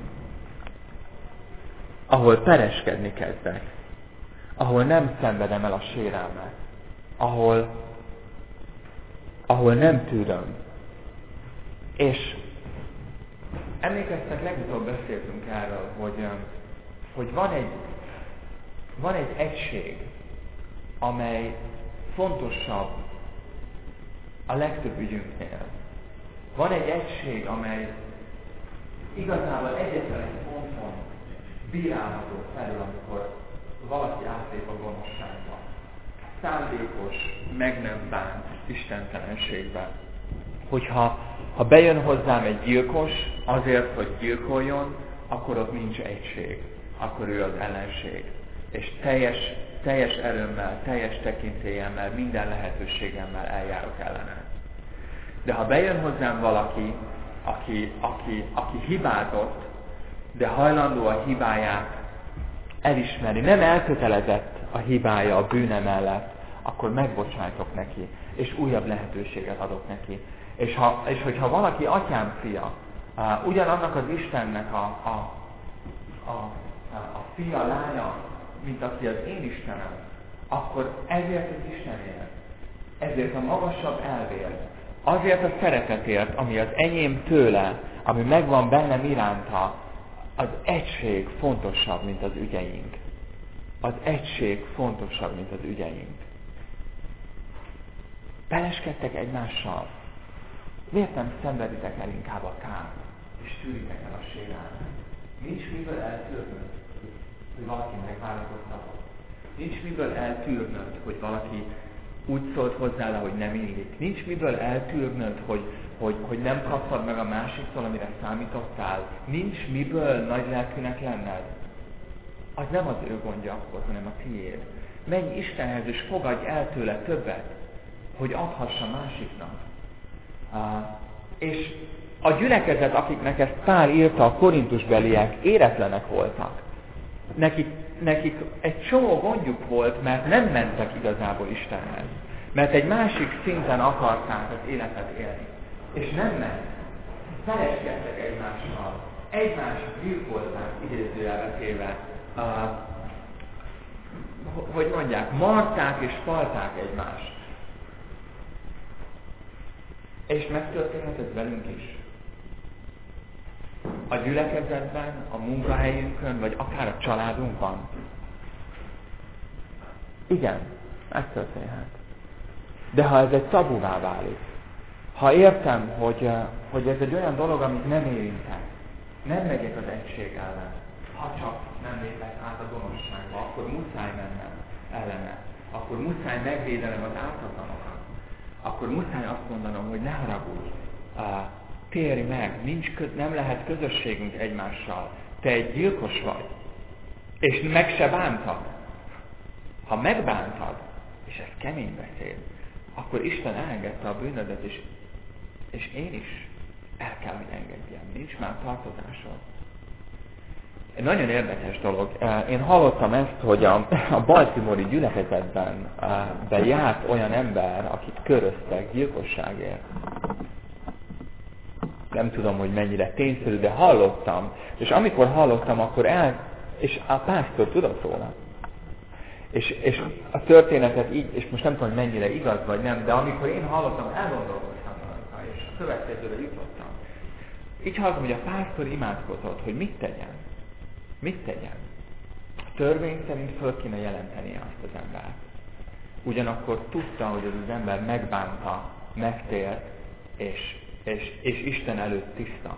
ahol pereskedni kezdek, ahol nem szenvedem el a sérelmet, ahol, ahol nem tűröm. És emlékeztek, legutóbb beszéltünk erről, hogy, hogy van, egy, van egy egység, amely fontosabb a legtöbb ügyünknél. Van egy egység, amely igazából egyetlen egy ponton bírálható felül, amikor valaki átlép a gonoszságba. Szándékos, meg nem bánt istentelenségbe. Hogyha ha bejön hozzám egy gyilkos azért, hogy gyilkoljon, akkor ott nincs egység. Akkor ő az ellenség. És teljes, teljes erőmmel, teljes tekintélyemmel, minden lehetőségemmel eljárok ellene. De ha bejön hozzám valaki, aki, aki, aki hibázott, de hajlandó a hibáját elismerni, nem elkötelezett a hibája, a bűne mellett, akkor megbocsájtok neki, és újabb lehetőséget adok neki. És, ha, és hogyha valaki atyám fia, uh, ugyanannak az Istennek a, a, a, a fia, lánya, mint aki az én Istenem, akkor ezért az Istenért, ezért a magasabb elvért, azért a szeretetért, ami az enyém tőle, ami megvan bennem iránta, az egység fontosabb, mint az ügyeink. Az egység fontosabb, mint az ügyeink. Beleskedtek egymással. Miért nem szenveditek el inkább a kárt, és tűritek el a sérelmet? Nincs miből eltűrnöd, hogy valaki megváltoztatott. Nincs miből eltűrnöd, hogy valaki úgy szólt hozzád, ahogy nem illik. Nincs miből eltűrnöd, hogy, hogy, hogy nem kaptad meg a másiktól, amire számítottál. Nincs miből nagy lelkűnek lenned. Az nem az ő gondja akkor, hanem a tiéd. Menj Istenhez, és fogadj el tőle többet, hogy adhassa másiknak. Uh, és a gyülekezet, akiknek ezt Pál írta, a korintusbeliek éretlenek voltak. Nekik, nekik egy csomó gondjuk volt, mert nem mentek igazából Istenhez. Mert egy másik szinten akarták az életet élni. És nem ment. Pereskedtek egymással. Egymást gyilkolták idézőjelbe téve. Uh, hogy mondják, marták és falták egymást. És megtörténhet ez velünk is. A gyülekezetben, a munkahelyünkön, vagy akár a családunkban. Igen, megtörténhet. De ha ez egy tabuvá válik, ha értem, hogy, hogy ez egy olyan dolog, amit nem érintek, nem megyek az egység ellen, ha csak nem lépek át a gonoszságba, akkor muszáj mennem ellene. Akkor muszáj megvédenem az ártatlanokat. Akkor muszáj azt mondanom, hogy ne haragudj, uh, térj meg, nincs köz, nem lehet közösségünk egymással. Te egy gyilkos vagy, és meg se bántad. Ha megbántad, és ez kemény beszéd, akkor Isten elengedte a bűnödet, és, és én is el kell, hogy engedjem. Nincs már tartozásod. Egy nagyon érdekes dolog. Én hallottam ezt, hogy a, a baltimore-i gyülekezetben be járt olyan ember, akit köröztek gyilkosságért. Nem tudom, hogy mennyire tényszerű, de hallottam. És amikor hallottam, akkor el... És a pásztor tudott róla. És, és a történetet így, és most nem tudom, hogy mennyire igaz vagy nem, de amikor én hallottam, elgondolkoztam rajta, és a következőre jutottam. Így hallottam, hogy a pásztor imádkozott, hogy mit tegyen. Mit tegyen? A törvény szerint föl kéne jelentenie azt az embert. Ugyanakkor tudta, hogy az az ember megbánta, megtért, és, és, és Isten előtt tiszta.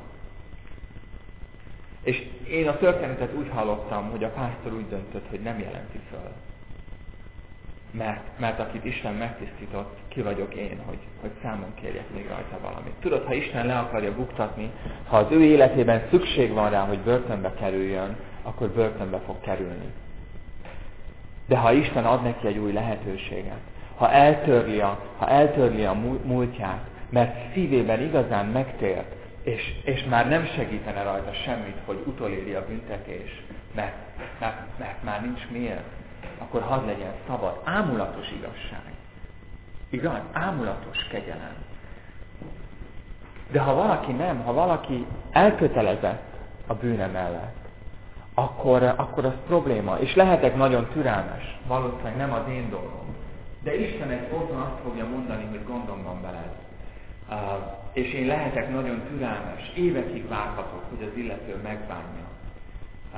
És én a történetet úgy hallottam, hogy a pásztor úgy döntött, hogy nem jelenti föl. Mert, mert akit Isten megtisztított, ki vagyok én, hogy, hogy számon kérjek még rajta valamit. Tudod, ha Isten le akarja buktatni, ha az ő életében szükség van rá, hogy börtönbe kerüljön, akkor börtönbe fog kerülni. De ha Isten ad neki egy új lehetőséget, ha eltörli a, ha eltörli a múltját, mert szívében igazán megtért, és, és már nem segítene rajta semmit, hogy utoléri a büntetés, mert, mert, mert már nincs miért, akkor hadd legyen szabad, ámulatos igazság. Igaz? Ámulatos kegyelem. De ha valaki nem, ha valaki elkötelezett a bűne mellett, akkor, akkor az probléma. És lehetek nagyon türelmes, valószínűleg nem az én dolgom. De Isten egy ponton azt fogja mondani, hogy gondom van veled. Uh, és én lehetek nagyon türelmes, évekig várhatok, hogy az illető megbánja. Uh,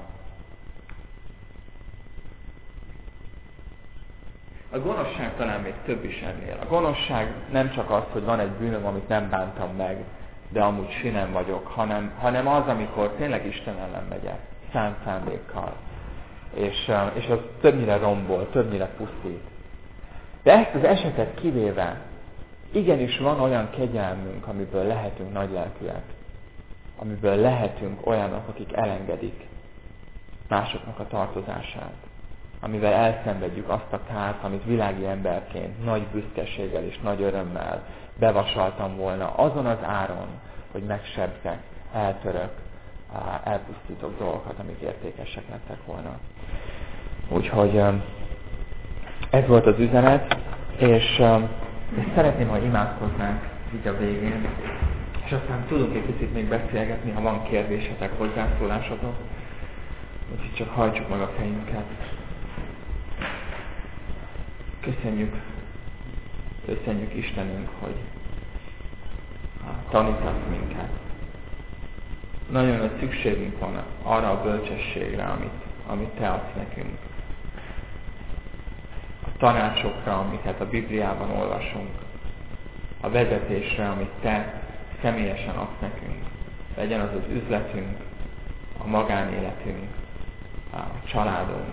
A gonoszság talán még több is ennél. A gonoszság nem csak az, hogy van egy bűnöm, amit nem bántam meg, de amúgy sinem vagyok, hanem, hanem az, amikor tényleg Isten ellen megyek, szánt szándékkal. És, és az többnyire rombol, többnyire pusztít. De ezt az esetet kivéve, igenis van olyan kegyelmünk, amiből lehetünk nagylelkűek. Amiből lehetünk olyanok, akik elengedik másoknak a tartozását. Amivel elszenvedjük azt a kárt, amit világi emberként nagy büszkeséggel és nagy örömmel bevasaltam volna azon az áron, hogy megsebzek, eltörök, elpusztítok dolgokat, amik értékesek lettek volna. Úgyhogy ez volt az üzenet, és, és szeretném, ha imádkoznánk így a végén, és aztán tudunk egy picit még beszélgetni, ha van kérdésetek, hozzászólásotok. Úgyhogy csak hajtsuk meg a fejünket. Köszönjük, köszönjük Istenünk, hogy tanítasz minket. Nagyon nagy szükségünk van arra a bölcsességre, amit, amit Te adsz nekünk. A tanácsokra, amiket a Bibliában olvasunk. A vezetésre, amit Te személyesen adsz nekünk. Legyen az az üzletünk, a magánéletünk, a családunk.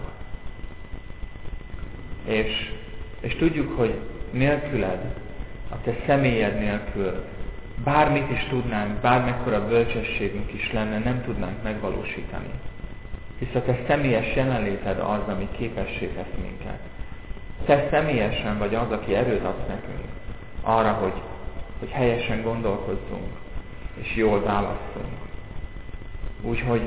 És És tudjuk, hogy nélküled, a Te személyed nélkül, bármit is tudnánk, bármekkora bölcsességünk is lenne, nem tudnánk megvalósítani. Hisz a Te személyes jelenléted az, ami képessé tesz minket. Te személyesen vagy az, aki erőt adsz nekünk arra, hogy, hogy helyesen gondolkozzunk, és jól válasszunk. Úgyhogy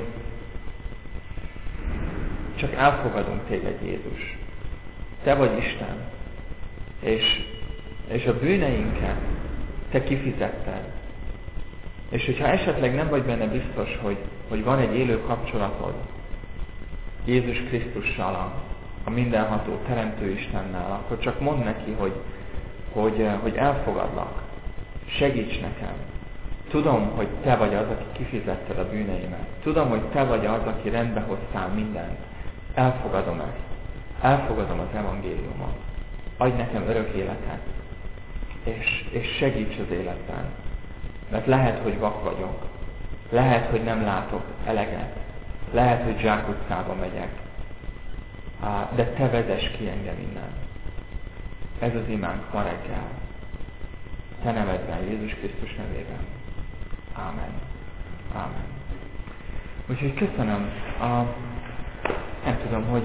csak elfogadunk Téged, Jézus. Te vagy Isten. És, és a bűneinket Te kifizetted. És hogyha esetleg nem vagy benne biztos, hogy, hogy van egy élő kapcsolatod Jézus Krisztussal, a, a mindenható Teremtő Istennel, akkor csak mondd neki, hogy, hogy, hogy elfogadlak, segíts nekem. Tudom, hogy Te vagy az, aki kifizetted a bűneimet. Tudom, hogy Te vagy az, aki rendbe hoztál mindent. Elfogadom ezt. Elfogadom az evangéliumot. Adj nekem örök életet, és, és segíts az életben. Mert lehet, hogy vak vagyok. Lehet, hogy nem látok eleget. Lehet, hogy zsákutcába megyek. De Te vezess ki engem innen. Ez az imánk ma reggel. Te nevedben, Jézus Krisztus nevében. Ámen. Ámen. Úgyhogy köszönöm. A, nem tudom, hogy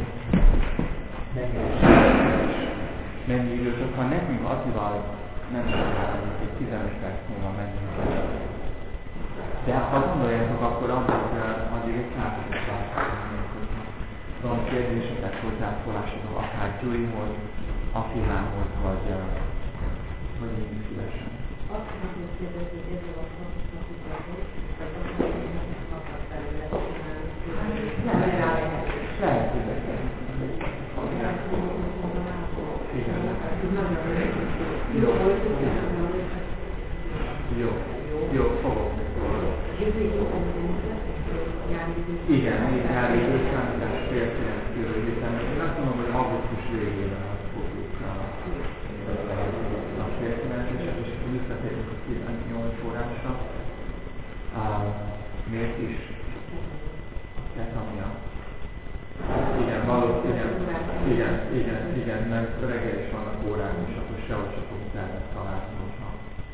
mennyi időt, ha nekünk Attival nem sokkal, egy tizenöt perc múlva menjünk. De ha gondoljátok, akkor addig, addig még egy századik változásról. Van kérdésetek, hozzászólásodok akár Gyurihoz, Attilához, vagy, vagy én szívesen. Azt mondom, hogy kérdezni, hogy ezzel a szakítatot, vagy azt mondom, hogy nem szakadt belőle csinálni. Nem lehet. Lehet, hogy beszélni. Igen. Jó. Jó. Jó, fogok. Igen, még nyári időszámítás fél kilenc körül héten. Én azt mondom, hogy augusztus végében azt fogjuk a fél kilenceset, és visszatérünk a tizennyolc órásra. Miért is? Azt amia. Igen, valószínűleg. Igen, igen, igen, mert reggel is vannak órák, és akkor sehogy se fogunk tervet találni, hogyha.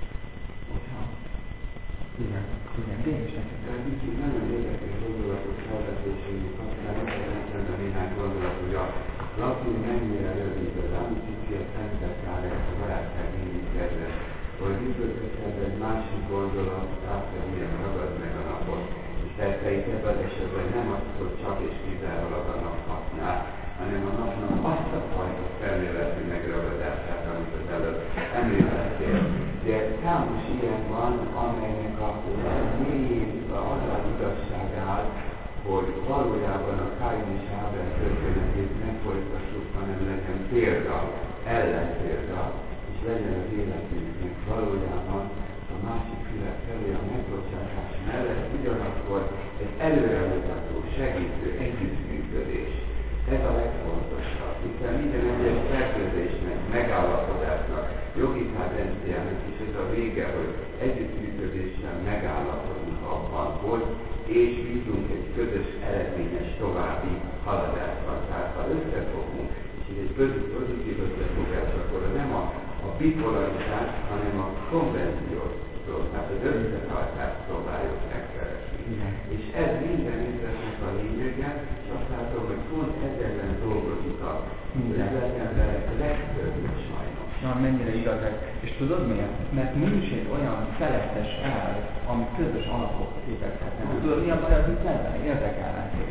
hogyha. Igen, igen, de is neked. Tehát kicsit nagyon érdekes gondolatot felvetésünk, aztán ebben néhány gondolat, hogy a latin mennyire rövid, az amicitia szentekál, ezt a barátság mindig kedves, hogy üdvözletben egy másik gondolat, átvenni, milyen ragad meg a napot. És persze itt ebben az esetben nem az, hogy csak és kizárólag a nap használ, hanem a napnak azt a fajta felméletű megragadását, amit az előbb említettél. De számos ilyen van, amelynek a mélyén az az igazság áll, hogy valójában a Káin és Ábel történetét ne folytassuk, hanem legyen példa, ellenpélda, és legyen az életünknek valójában a másik világ felé a megbocsátás mellett ugyanakkor egy előremutató, segítő együttműködés. Ez a legfontosabb, hiszen minden egyes szerződésnek, megállapodásnak, jogi tendenciának is ez a vége, hogy együttműködéssel megállapodunk abban, hogy és bízunk egy közös eredményes további haladásban. Tehát ha összefogunk, és így egy pozitív összefogás, akkor nem a, a bipolaritás, hanem a konvenciót, tehát az összetartást próbáljuk megkeresni. Igen. És ez minden részletnek a lényege, és azt látom, hogy pont ezzel dolgozik a emberek legtöbb sajnos. Na, mennyire igaz ez. És tudod miért? Mert nincs egy olyan felettes elv, ami közös alapot képezhetne. Tudod, mi a baj az üzletben? Érdekellentét.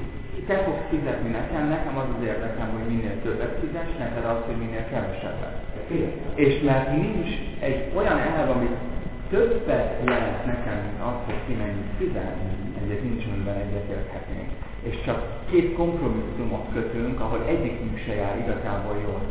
Te fogsz fizetni nekem, nekem az az érdekem, hogy minél többet fizess, neked az, hogy minél kevesebbet. És mert nincs egy olyan elv, amit többet jelent nekem, mint az, hogy ki mennyit fizet, ezért nincs, amiben egyetérthetnénk. És csak két kompromisszumot kötünk, ahol egyikünk se jár igazából jól.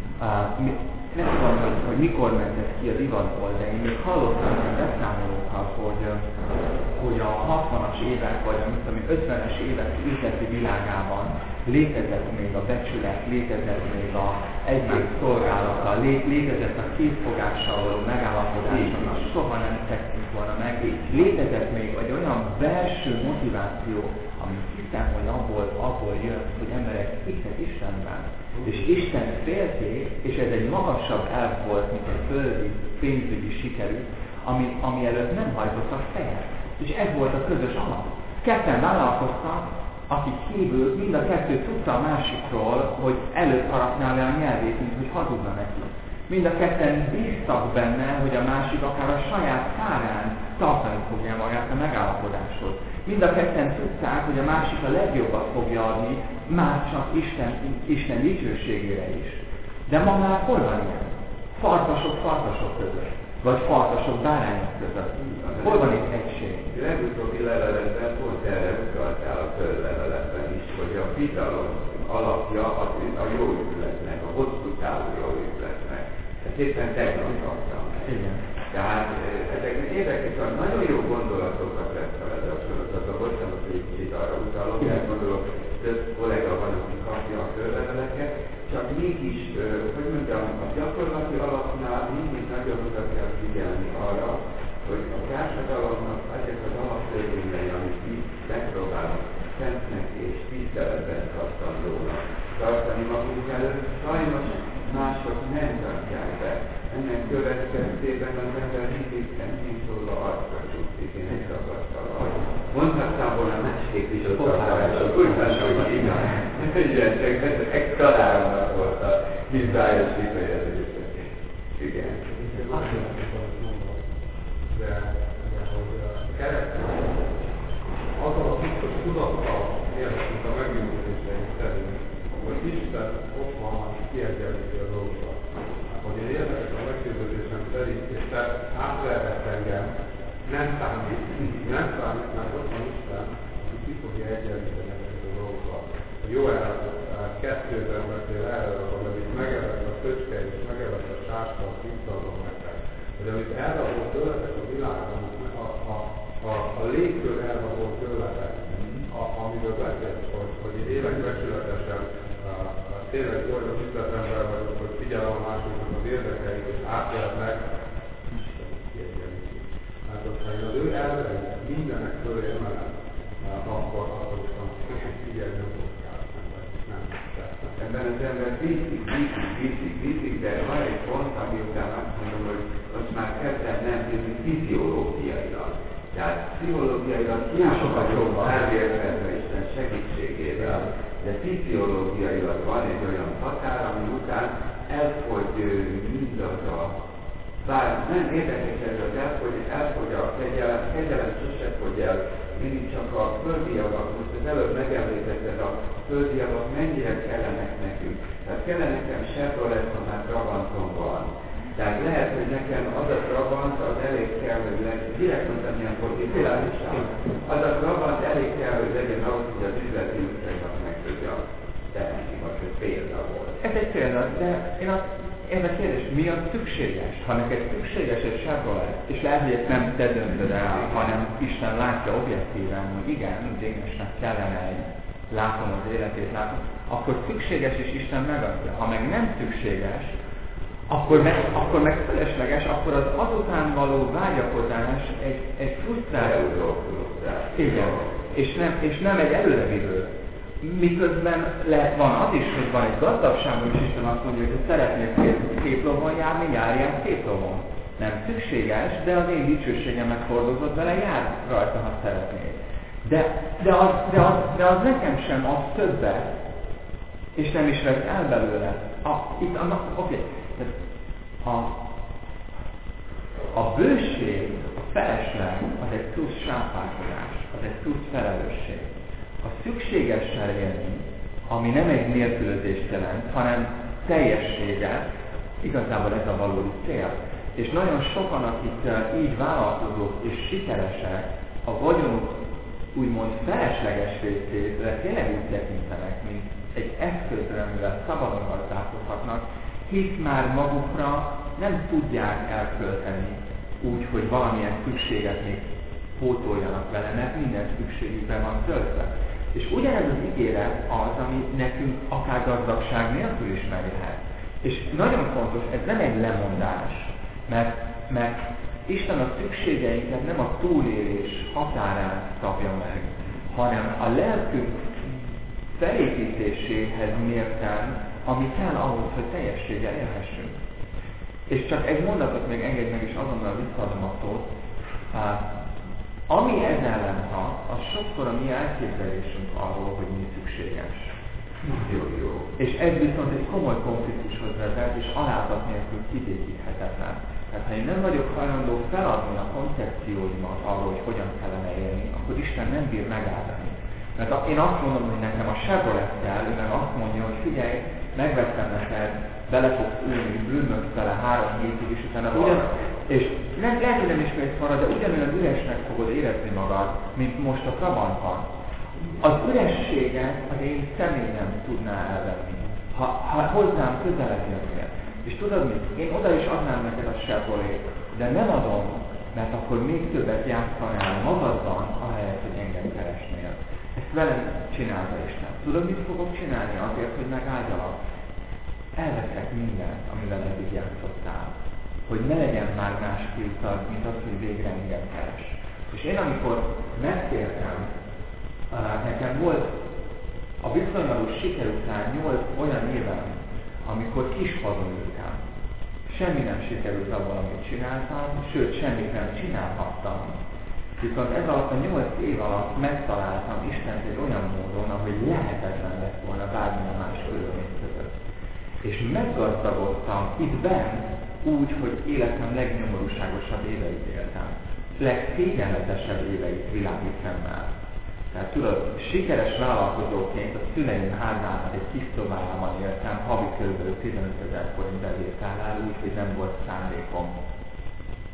Uh, nem tudom, hogy, hogy mikor ment ez ki a divatból, de én még hallottam olyan beszámolókat, hogy, hogy a hatvanas évek, vagy a ötvenes évek üzleti világában létezett még a becsület, létezett még a egymás szolgálata, lé, létezett a kézfogással való megállapodás, amit soha nem tettünk volna meg. Létezett még egy olyan belső motiváció, ami hiszem, hogy abból, abból jön, hogy emberek hisznek Istenben. És Isten félték, és ez egy magasabb elv volt, mint egy földi pénzügyi sikerű, ami, ami előtt nem hajtottak fejet. És ez volt a közös alap. Ketten vállalkoztak, akik kívül mind a kettő tudta a másikról, hogy előtt harapná le a nyelvét, mint hogy hazudna neki. Mind a ketten bíztak benne, hogy a másik akár a saját kárán tartani fogja magát a megállapodáshoz. Mind a ketten tudták, hogy a másik a legjobbat fogja adni, már csak Isten, Isten dicsőségére is. De ma már hol van ilyen? Farkasok farkasok között, vagy farkasok bárányok között. Hol van itt egység? Legutóbbi leveletben pont erre utaltál a földleveletben is, hogy a bizalom alapja a, a jó üzletnek, a hosszú távú jó üzletnek. Ezt éppen tegnap tartam. Igen. Tehát ezek érdekes, hogy nagyon jó gondolatokat vett fel ez a sorozatban. Bocsánat, hogy egy kicsit arra utalok, mert gondolok, több kollega van, aki kapja a fölleveleket, csak mégis, hogy mondjam, a gyakorlati alapnál mindig nagyon oda kell figyelni arra, hogy a társadalomnak ezek az alaptörvényei, amit mi megpróbálunk szentnek és tiszteletben tartandónak tartani magunk előtt, sajnos mások nem tartják be. Ennek következtében az ember mindig szentén szólva arcra csúszik, én egy tapasztalat. Mondhattam volna másképp is ott tartások, úgy mondom, hogy igen. Igen, csak egy találomnak volt a hibályos kifejezés. Igen. De hogy keresztül azon a biztos Isten átvehetett engem, nem számít, nem számít, mert ott van Isten, aki ki fogja egyenlíteni ezeket a dolgokat. A Jóel kettőben beszél erről, hogy amit megevett a köcske és megevett a sáska, azt visszaadom nektek. Hogy amit elrabol tőletek a világon, a, a, a, a légkör elrabol tőletek, a, amiről beszélsz, hogy, hogy én élek becsületesen, tényleg olyan üzletember vagyok, hogy figyelem a másiknak az érdekeit, és átélnek, hát hogyha én az ő elveit mindenek fölé emelem, akkor hatosan figyelni nem fog nem. Ebben az ember viszik, viszik, viszik, viszik, de van egy pont, ami után azt mondom, hogy most már kezdem nem tudni fiziológiailag. Tehát pszichológiailag túl sokat jobban elérhetve Isten segítségével, de fiziológiailag van egy olyan határ, ami után elfogy mindaz a bár nem érdekes ez az elfogy, elfogy a kegyelem, kegyelem sose fogy el, mindig csak a földi javak, most az előbb megemlítetted a földi javak mennyire kellenek nekünk. Tehát kellene nekem Chevrolet, ha már Trabanton van. Tehát lehet, hogy nekem az a Trabant, az elég kell, hogy legyen, direkt mondtam ilyen politikálisan, az a Trabant elég kell, hogy legyen ahhoz, hogy az üzleti útjainak meg tudja tenni, vagy hogy példa volt. Ez egy példa, de én azt Ez a kérdés, mi az szükséges? Ha neked szükséges egy Chevrolet, és lehet, hogy ezt nem te döntöd el, hanem Isten látja objektíven, hogy igen, Dénesnek kellene egy, látom az életét, látom, akkor szükséges, és Isten megadja. Ha meg nem szükséges, akkor meg, akkor meg fölösleges, akkor az azután való vágyakozás egy, egy frusztráció. Igen, és nem, és nem egy előrevívő. Miközben le, van az is, hogy van egy gazdagságban, és Isten azt mondja, hogy ha szeretnél szép, szép lovon járni, járjál szép lovon. Nem szükséges, de az én dicsőségemet hordozott vele, jár rajta, ha szeretnél. De, de, az, de, az, de az nekem sem az többet, és nem is vesz el belőle. A, itt a, oké, okay. a, a bőség, a felesleg, az egy plusz sápárkodás, az egy plusz felelősség. A szükségessel élni, ami nem egy nélkülözést jelent, hanem teljességet, igazából ez a valódi cél. És nagyon sokan, akik így vállalkozók és sikeresek, a vagyonuk úgymond felesleges részére tényleg úgy tekintenek, mint egy eszközre, amivel szabadon gazdálkodhatnak, hisz már magukra nem tudják elkölteni úgy, hogy valamilyen szükséget még pótoljanak vele, mert minden szükségükben van töltve. És ugyanez az ígéret az, ami nekünk akár gazdagság nélkül is megjöhet. És nagyon fontos, ez nem egy lemondás, mert, mert Isten a szükségeinket nem a túlélés határán szabja meg, hanem a lelkünk felépítéséhez mérten, ami kell ahhoz, hogy teljességgel élhessünk. És csak egy mondatot még engedj meg, és azonnal visszaadom a szót. Ami ez ellen hat, az sokszor a mi elképzelésünk arról, hogy mi szükséges. Jó, jó. És ez viszont egy komoly konfliktushoz vezet, és alázat nélkül kibékíthetetlen. Tehát ha én nem vagyok hajlandó feladni a koncepcióimat arról, hogy hogyan kellene élni, akkor Isten nem bír megáldani. Mert én azt mondom, hogy nekem a Chevrolet kell, ő meg azt mondja, hogy figyelj, megvettem neked, bele fogsz ülni, bűnöksz vele három hétig, és utána ugyan, és nem, lehet, hogy nem ismész marad, de ugyanolyan üresnek fogod érezni magad, mint most a Trabantban. Az ürességet az én személyem tudná elvenni, ha, ha hozzám közelebb jönnél. És tudod mit? Én oda is adnám neked a Chevrolet, de nem adom, mert akkor még többet játszanál magadban, ahelyett, hogy engem keresnél. Ezt velem csinálta Isten. Tudod, mit fogok csinálni azért, hogy megáldjalak? Elveszek mindent, amivel eddig játszottál. Hogy ne legyen már más kiutad, mint az, hogy végre engem keres. És én amikor megtértem, nekem volt a viszonylagos siker után nyolc olyan évem, amikor kispadon ültem. Semmi nem sikerült abban, amit csináltam, sőt, semmit nem csinálhattam. Viszont ez alatt a nyolc év alatt megtaláltam Istent egy olyan módon, ahogy lehetetlen lett volna bármilyen más körülmény között. És meggazdagodtam itt benn úgy, hogy életem legnyomorúságosabb éveit éltem. Legszégyenletesebb éveit világi szemmel. Tehát tudod, sikeres vállalkozóként a szüleim házában egy kis szobában éltem, havi kb. tizenöt ezer forint bevétellel, úgy, hogy nem volt szándékom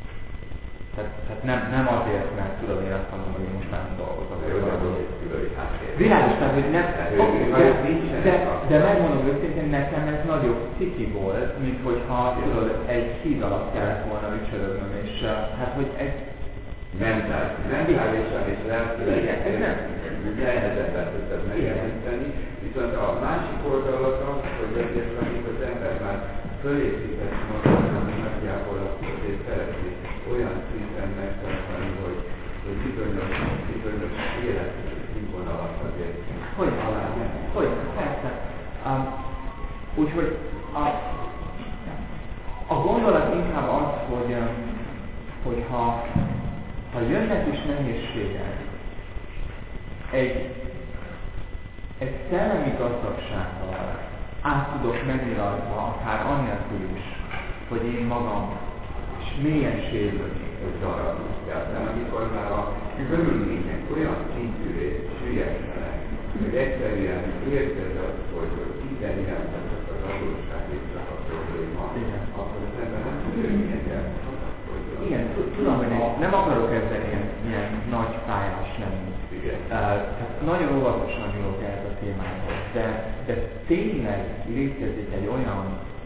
Tehát, tehát nem, nem azért, mert tudod, én azt mondom, hogy én most már nem dolgozok. Jó, de hogy egy külön háttér. Világos, tehát hogy nem, Okay, de, de, de megmondom őszintén, nekem ez nagyobb ciki volt, mint hogyha tudod, egy híd alatt kellett volna ücsörögnöm, és hát hogy ez mentális, mentálisan és lelkileg lehetetlen tudtad megemlíteni, viszont a másik oldalat az, hogy egyes vagyunk az ember már fölépített magát, ami nagyjából azért szeretné olyan szinten megtartani, hogy, hogy bizonyos, bizonyos életű színvonalat azért hogy találja, hogy persze. Um, úgyhogy a, a gondolat inkább az, hogy, hogy ha, ha jönnek is nehézségek, egy, egy szellemi gazdagsággal át tudok menni rajta, akár annélkül is, hogy én magam és mélyen sérülni. egy darab. Tehát amikor már a körülmények olyan szintűre süllyednek, hogy egyszerűen érzed azt, hogy minden irányzatok az adósság és csak a probléma, akkor az ember nem tud őket kapaszkodni. Igen, tudom, hogy nem akarok ezzel ilyen, ilyen nagy pályás lenni. Igen. Uh, tehát nagyon óvatosan nyúlok ehhez a témához, de, de tényleg létezik egy olyan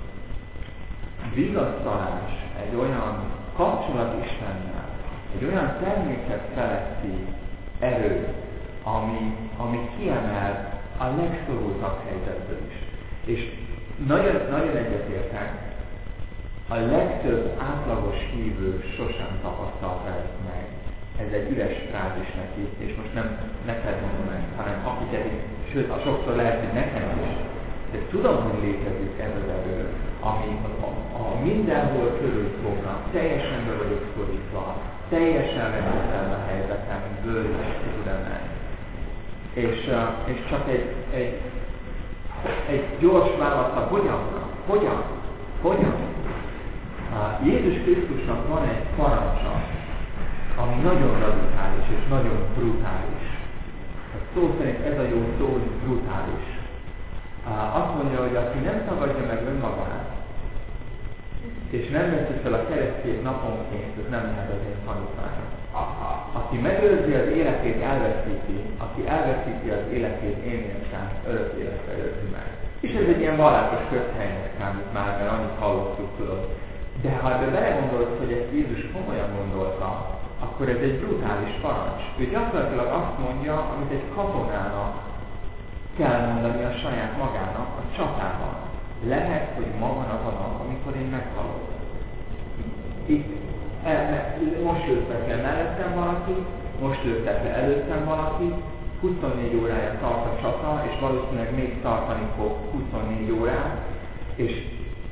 vigasztalás, egy olyan kapcsolat Istennel, egy olyan természet feletti erő, ami, ami kiemel a legszorultabb helyzetből is. És nagyon, nagyon egyetértek, a legtöbb átlagos hívő sosem tapasztalta ezt meg. Ez egy üres frázis neki, és most nem neked mondom meg, hanem akiket is, sőt, sokszor lehet, hogy nekem is. De tudom, hogy létezik ez az erő, ami a, a mindenhol körülfognak, teljesen be vagyok szorítva, teljesen rendetlen a helyzetemből is tud emelni. És, és csak egy, egy, egy gyors válaszra, hogyan? Hogyan? Hogyan? Jézus Krisztusnak van egy parancsa, ami nagyon radikális és nagyon brutális. Szó szerint ez a jó szó, hogy brutális. Azt mondja, hogy aki nem tagadja meg önmagát, és nem veszi fel a keresztjét naponként, ez nem lehet az én tanítványom. Aki megőrzi az életét, elveszíti, aki elveszíti az életét, én értem, örök életre őrzi meg. És ez egy ilyen vallásos közhelynek számít már, mert annyit hallottuk, tudod. De ha ebbe belegondolsz, hogy ezt Jézus komolyan gondolta, akkor ez egy brutális parancs. Ő gyakorlatilag azt mondja, amit egy katonának kell mondani a saját magának a csatában. Lehet, hogy ma van az a nap, amikor én meghalok. Itt, el, most lőttek le mellettem valaki, most lőttek le előttem valaki, huszonnégy órája tart a csata, és valószínűleg még tartani fog huszonnégy órát, és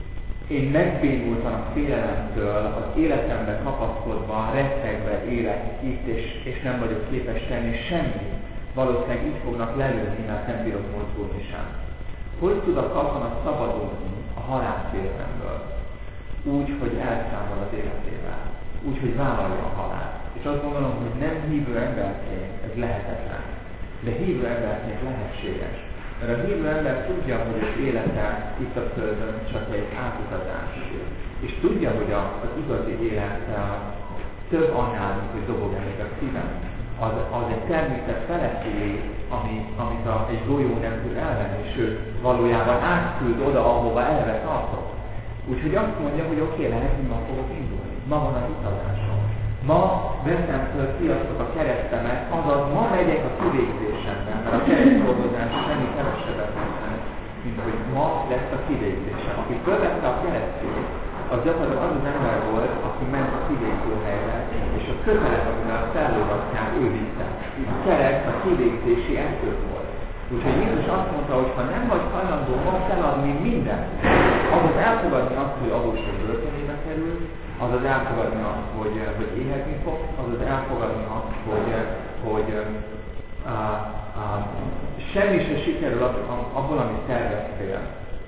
én megbénultam a félelemtől, az életembe kapaszkodva, rettegve élek itt, és, és nem vagyok képes tenni semmit. Valószínűleg így fognak lelőni, mert nem bírok mozgulni sem. Hogy tud a katona szabadulni a halálfélelemből? Úgy, hogy elszámol az életével. Úgy, hogy vállalja a halált. És azt gondolom, hogy nem hívő emberként ez lehetetlen. De hívő emberként lehetséges. Mert a hívő ember tudja, hogy az élete itt a Földön csak egy átutazás. És tudja, hogy az igazi élet több annál, mint hogy dobog elég a szívem. Az, az egy természet feletti lét, ami, amit a, egy golyó nem tud elvenni, sőt, valójában átküld oda, ahova elve tartok. Úgyhogy azt mondja, hogy oké, okay, lehet, hogy ma fogok indulni. Ma van az utazásom. Ma veszem föl, sziasztok a keresztemet, azaz ma megyek a kivégzésemben, mert a kereszthordozás semmi kevesebbet nem, mint hogy ma lesz a kivégzésem. Aki fölvette a keresztjét, az gyakorlatilag az az ember volt, aki ment a kivégzőhelyre, és a kötelet, amivel fellógatják, ő vitte. A kereszt a kivégzési eszköz volt. Úgyhogy Jézus azt mondta, hogy ha nem vagy hajlandó ma feladni mindent, azaz elfogadni azt, hogy adósság börtönébe kerül, azaz elfogadni azt, hogy, hogy éhezni fog, azaz elfogadni azt, hogy, hogy uh, uh, semmi se sikerül abból, amit terveztél,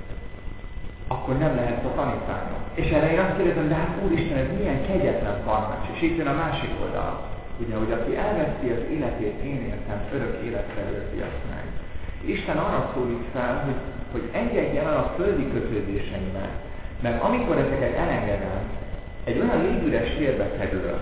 akkor nem lehet a tanítványom. És erre én azt kérdezem, de hát Úristen, ez milyen kegyetlen parancs. És itt jön a másik oldal. Ugye, hogy aki elveszi az életét, én értem, örök életre őrzi azt meg. Isten arra szólít fel, hogy, hogy engedjen el a földi kötődéseimet, mert amikor ezeket elengedem, egy olyan légüres térbe kerülök,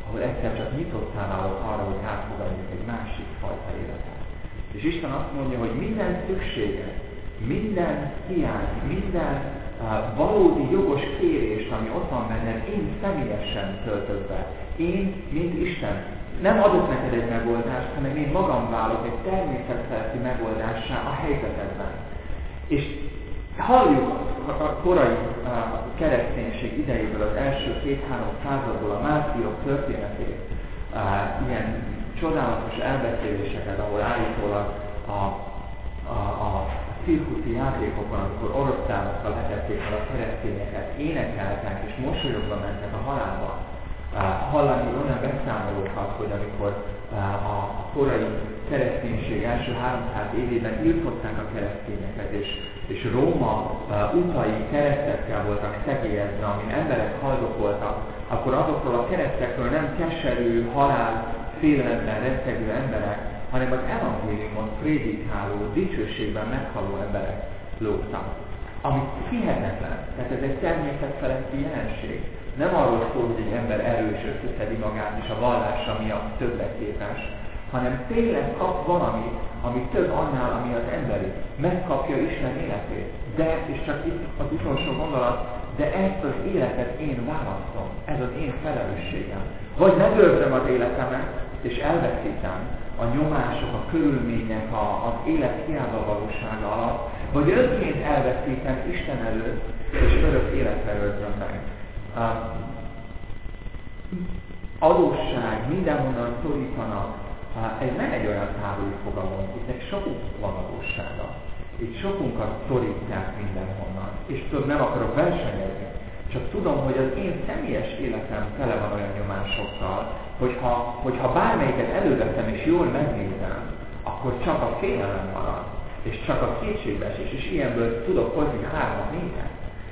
ahol egyszer csak nyitottá válok arra, hogy elfogadjuk egy másik fajta életet. És Isten azt mondja, hogy minden szükséget, minden hiányt, minden uh, valódi jogos kérést, ami ott van benned, én személyesen töltök be. Én, mint Isten, nem adok neked egy megoldást, hanem én magam válok egy természetszerű megoldássá a helyzetedben. És halljuk a korai uh, kereszténység idejéből, az első két-három századból a mártírok történetét, uh, ilyen csodálatos elbeszéléseket, ahol állítólag a, a, a cirkuszi játékokon, amikor oroszlánokkal letették fel a keresztényeket, énekeltek és mosolyogva mentek a halálba. Uh, hallani olyan beszámolókat, hogy amikor uh, a korai kereszténység első háromszáz évében írtották a keresztényeket, és, és Róma uh, utai keresztekkel voltak szegélyezve, amin emberek haldokoltak, akkor azokról a keresztekről nem keserű, halál, félelemben rettegő emberek, hanem az evangéliumot prédikáló, dicsőségben meghaló emberek lógtak. Ami hihetetlen, tehát ez egy természetfeletti jelenség. Nem arról szól, hogy egy ember erős, összeszedi magát, és a vallása miatt többre képes, hanem tényleg kap valamit, ami több annál, ami az emberi. Megkapja Isten életét. De, és csak itt az utolsó gondolat, de ezt az életet én választom. Ez az én felelősségem. Vagy megőrzöm az életemet, és elveszítem a nyomások, a körülmények, a, az élet hiába valósága alatt, vagy önként elveszítem Isten előtt, és örök életre őrzöm meg. Uh, adósság, mindenhonnan szorítanak, uh, ez nem egy olyan távoli fogalom, itt sokunk van adóssága. Itt sokunkat szorítják mindenhonnan. És tudod, nem akarok versenyezni, csak tudom, hogy az én személyes életem tele van olyan nyomásokkal, hogyha, hogyha bármelyiket előveszem és jól megnézem, akkor csak a félelem marad, és csak a kétségbeesés, és ilyenből tudok hozni hármat, négyet.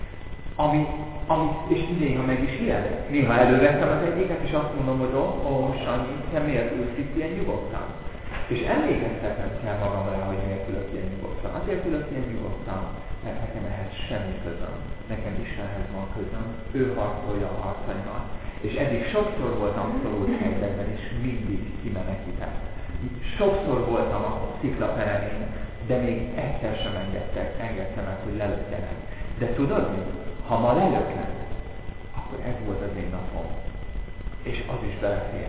Ami, ami, és néha meg is ilyen. Néha elővettem az egyiket, és azt mondom, hogy ó, ó Sanyi, te miért ülsz itt ilyen nyugodtan? És emlékeztetnem kell magamra, hogy miért ülök ilyen nyugodtan. Azért ülök ilyen nyugodtan, mert nekem ehhez semmi közöm. Nekem Istenhez van közöm, ő harcolja a harcaimat. És eddig sokszor voltam szorult helyzetben, és mindig kimenekített. Sokszor voltam a sziklaperemén, de még egyszer sem engedtek, engedtem meg, hogy lelökjenek. De tudod mi? Ha ma lelöknek, akkor ez volt az én napom. És az is belefér.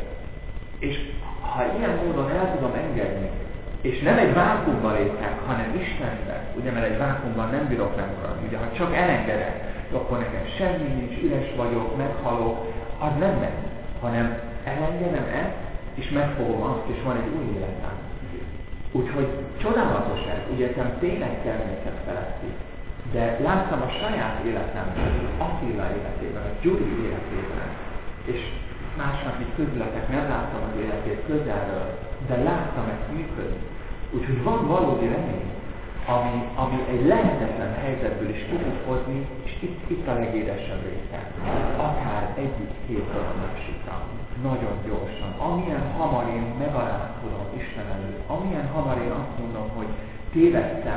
És ha ilyen módon el tudom engedni, és nem egy vákumban lépek, hanem Istenben, ugye, mert egy vákumban nem bírok megmaradni, ugye, ha csak elengedek, akkor nekem semmi nincs, üres vagyok, meghalok, az nem megy, hanem elengedem ezt, és megfogom azt, és van egy új életem. Úgyhogy csodálatos ez, ugye nekem tényleg természet feletti, de láttam a saját életemben, Attila életében, a Gyuri életében, és másnak itt közületek, nem láttam az életét közelről, de láttam ezt működni. Úgyhogy van valódi remény, ami, ami egy lehetetlen helyzetből is ki tud hozni, és itt, itt a legédesebb része. Akár egyik hétről a másikra. Nagyon gyorsan. Amilyen hamar én megalázkodom Isten előtt, amilyen hamar én azt mondom, hogy tévedtem,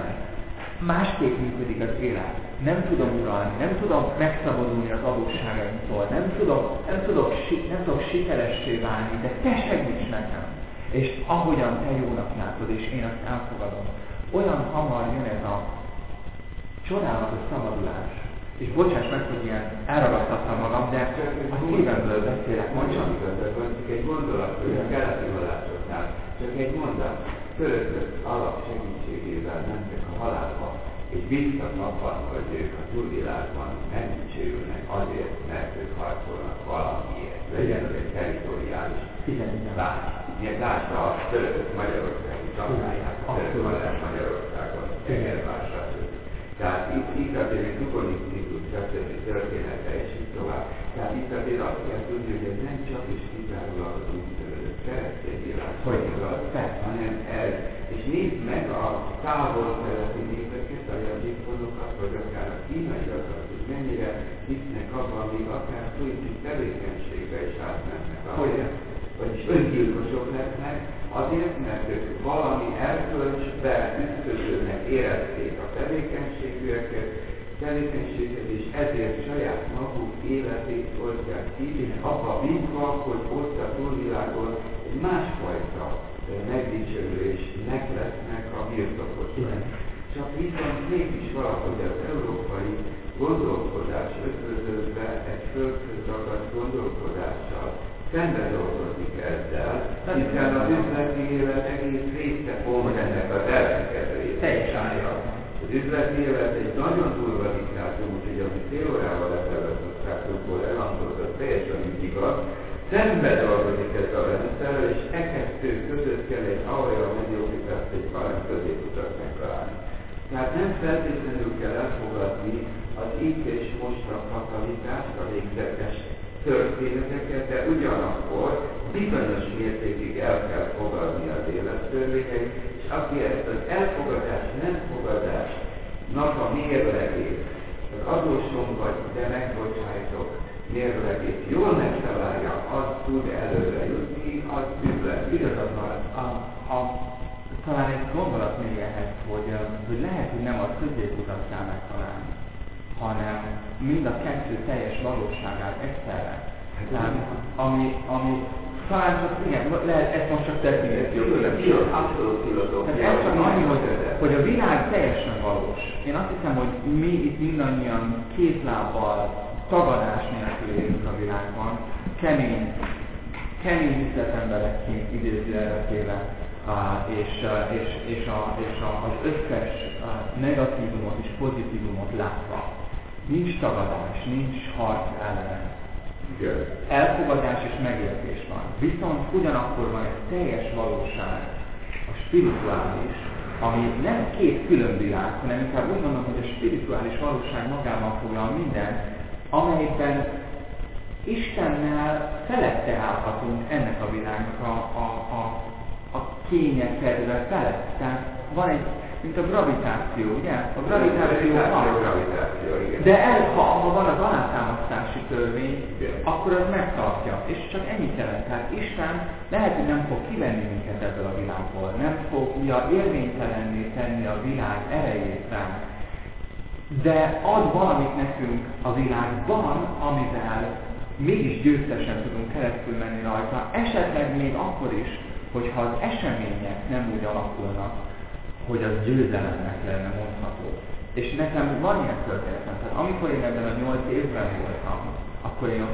másképp működik az élet. Nem tudom uralni, nem tudom megszabadulni az adósságaimtól, nem tudok, nem tudok, nem tudok sikeressé válni, de te segíts nekem. És ahogyan te jónak látod, és én azt elfogadom, olyan hamar jön ez a csodálatos szabadulás. És bocsáss meg, hogy ilyen elragadtattam magam, de a szívemből beszélek. Mondjam igazad, van csak egy gondolat, hogy a keleti vallásoknál csak egy mondat, fölöttött alap segítségével mentek a halálba, és biztos abban, hogy ők a túlvilágban megdicsőülnek azért, mert ők harcolnak valamiért. Legyen az egy territoriális lány. Ilyen lássa a törökök Magyarországi csapáját, a török vallás Magyarországon, Tegervásra. Tehát itt, itt azért egy dukonisztikus története, és így tovább. Tehát itt azért azt kell tudni, hogy ez nem csak is kizárólag az úgynevezett keresztény világban, hanem ez. És nézd meg a távol-keleti népeket, a jadékonokat, vagy akár a kínaiakat, hogy mennyire hisznek abban, még akár politikai tevékenységbe is átmennek. Ahogy, vagyis öngyilkosok lesznek, azért, mert ők valami erkölcsbe ütközőnek érezték a tevékenységüket, tevékenységet, és ezért saját maguk életét oldják ki, abba bízva, hogy ott a másfajta megdicsőlésnek lesznek a birtokosai. Csak viszont mégis valahogy az európai gondolkodás ötvöződve egy földhöz ragadt gondolkodással szembe dolgozik ezzel, hiszen az üzleti élet egész része pont ennek az elkezdőjét. Teljesen jól. Az üzleti élet egy nagyon durva diktátum, úgyhogy amit fél órával ezelőtt osztrákokból elhangzott, teljesen igaz, szembe dolgozik ez a rendszerrel, és e kettő között kell egy aura mediokritást, egy valami középutat megtalálni. Tehát nem feltétlenül kell elfogadni az itt és most a fatalitást, a végzetes történeteket, de ugyanakkor bizonyos mértékig el kell fogadni az élettörvényeit, és aki ezt az elfogadás, nem fogadásnak a mérlegét, az adósom vagy, de megbocsájtok mérlegét jól megtalálja, az tud előre jutni, az üzlet. Igazad van. A, a, talán egy gondolat még ehhez, hogy, hogy lehet, hogy nem a középutat kell megtalálni, hanem mind a kettő teljes valóságát egyszerre. Tehát, ami, ami talán csak, igen, lehet, ezt most csak definíció. Abszolút filozófia. Tehát ez csak annyi, hogy, hogy a világ teljesen valós. Én azt hiszem, hogy mi itt mindannyian két lábbal, tagadás nélkül élünk a világban, kemény, kemény üzletemberekként idézőjelekére, Uh, és, uh, és, és, a, és a, az összes uh, negatívumot és pozitívumot látva. Nincs tagadás, nincs harc ellen. Good. Elfogadás és megértés van. Viszont ugyanakkor van egy teljes valóság, a spirituális, ami nem két külön világ, hanem inkább úgy gondolom, hogy a spirituális valóság magában foglal mindent, amelyben Istennel felette állhatunk ennek a világnak a, a, a a kényekedve felett. Tehát van egy, mint a gravitáció, ugye? A gravitáció van. De el, ha, ha van az alátámasztási törvény, akkor az megtartja. És csak ennyit jelent. Tehát Isten lehet, hogy nem fog kivenni minket ebből a világból. Nem fogja érvénytelenné tenni a világ erejét ránk. De ad valamit nekünk a világban, amivel mégis győztesen tudunk keresztül menni rajta. Esetleg még akkor is, hogyha az események nem úgy alakulnak, hogy az győzelemnek lenne mondható. És nekem van ilyen történetem, tehát amikor én ebben a nyolc évben voltam, akkor én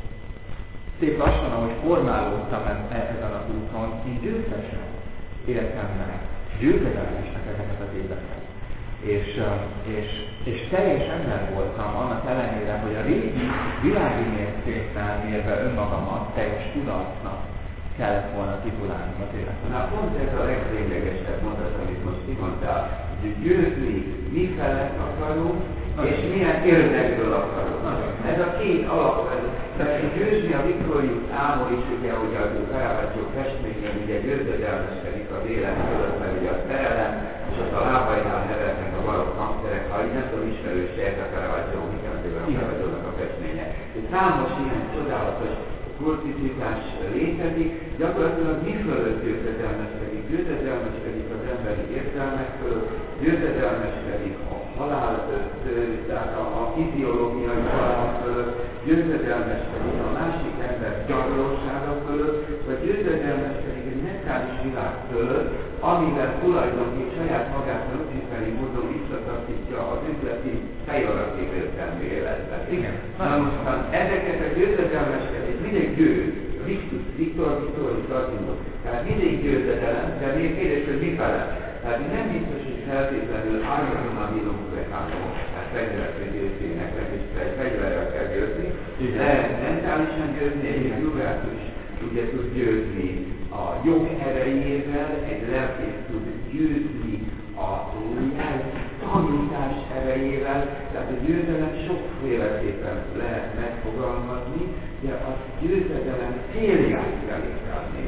szép lassan, ahogy formálódtam ezen az úton, én győztesen éltem meg, győzedelmesnek ezeket az éveket. És, és, és teljes ember voltam annak ellenére, hogy a régi világi mércéknál mérve önmagamat teljes tudatnak kellett volna titulálni az életben. Na pont ez a leglényegesebb mondat, amit most kimondtál, hogy győzni mi felett akarunk, nagyon. És milyen érdekből akarunk. Nagyon. Ez a két alapvető. Tehát győzni a Viktorius álmod is, ugye, hogy a Caravaggio festményen ugye győzedelmeskedik az élet fölött, mert ugye a szerelem, és ott a lábainál neveznek a barokk hangszerek, ha így nem tudom ismerős ez a Caravaggio, miközben a Caravaggio-nak a festménye. Számos ilyen csodálatos kurticitás létezik, gyakorlatilag mi fölött győzedelmeskedik? Győzedelmeskedik az emberi érzelmek fölött, győzedelmeskedik a halál, tehát a, a fiziológiai halál fölött, győzedelmeskedik a másik ember gyarlósága fölött, vagy győzedelmeskedik egy mentális világ fölött, amivel tulajdonképpen saját magát luciferi módon visszataszítja az üzleti pejoratív értelmű életben. Igen. Na most, ezeket a győzedelmeskedés mindig győz, Victus, Viktor, Viktoris, Latinus. Tehát mindig győzedelem, de még kérdés, hogy mi fele. Tehát nem biztos, hogy feltétlenül arra bírunk rekánok, tehát fegyverekre győzének, és egy fegyverrel kell győzni, de mentálisan győzni, egy Juventus ugye tud győzni a jog erejével, egy lelkész tud győzni a lelk tanítás erejével, tehát a győzelem sokféleképpen lehet megfogalmazni, de a győzelem célját kell értelni.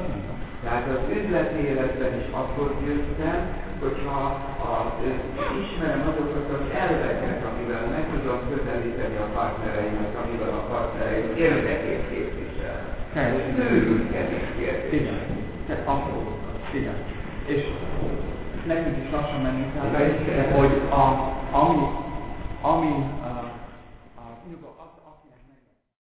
Tehát az üzleti életben is akkor győztem, hogyha a, ismerem azokat az elveket, amivel meg tudom közelíteni a partnereimet, amivel a partnereim érdekét képvisel. Őrült kevés kérdés. Igen. Abszolút. Igen. És nekünk is lassan menni kell, hogy a, ami, ami uh,